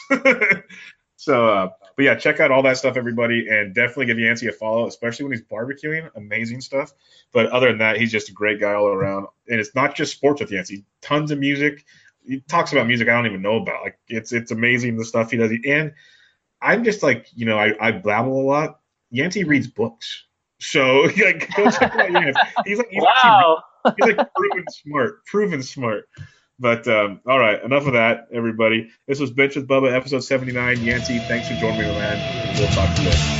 So, uh, but yeah, check out all that stuff, everybody, and definitely give Yancey a follow, especially when he's barbecuing. Amazing stuff. But other than that, he's just a great guy all around. And it's not just sports with Yancey. Tons of music. He talks about music I don't even know about. Like it's it's amazing the stuff he does. And I'm just like, you know, I, I babble a lot. Yancey reads books. So like, go check out Yancey. He's like, he's,
wow.
he's like proven smart, proven smart. But um, all right, enough of that, everybody. This was Bench with Bubba, episode seventy-nine. Yancey, thanks for joining me, man. We'll talk to you later.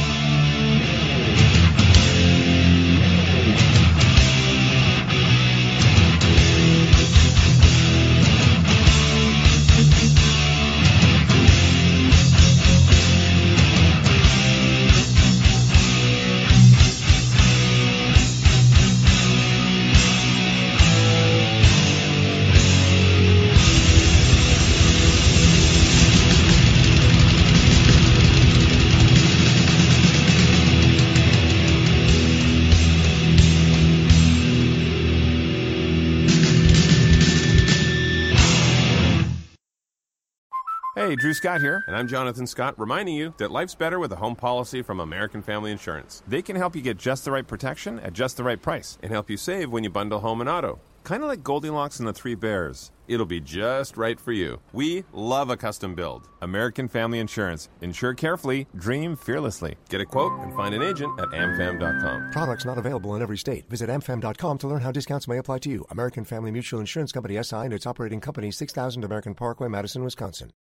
Hey, Drew Scott here, and I'm Jonathan Scott, reminding you that life's better with a home policy from American Family Insurance. They can help you get just the right protection at just the right price and help you save when you bundle home and auto. Kind of like Goldilocks and the Three Bears. It'll be just right for you. We love a custom build. American Family Insurance. Insure carefully, dream fearlessly. Get a quote and find an agent at am fam dot com.
Products not available in every state. Visit am fam dot com to learn how discounts may apply to you. American Family Mutual Insurance Company, S I and its operating company, six thousand American Parkway, Madison, Wisconsin.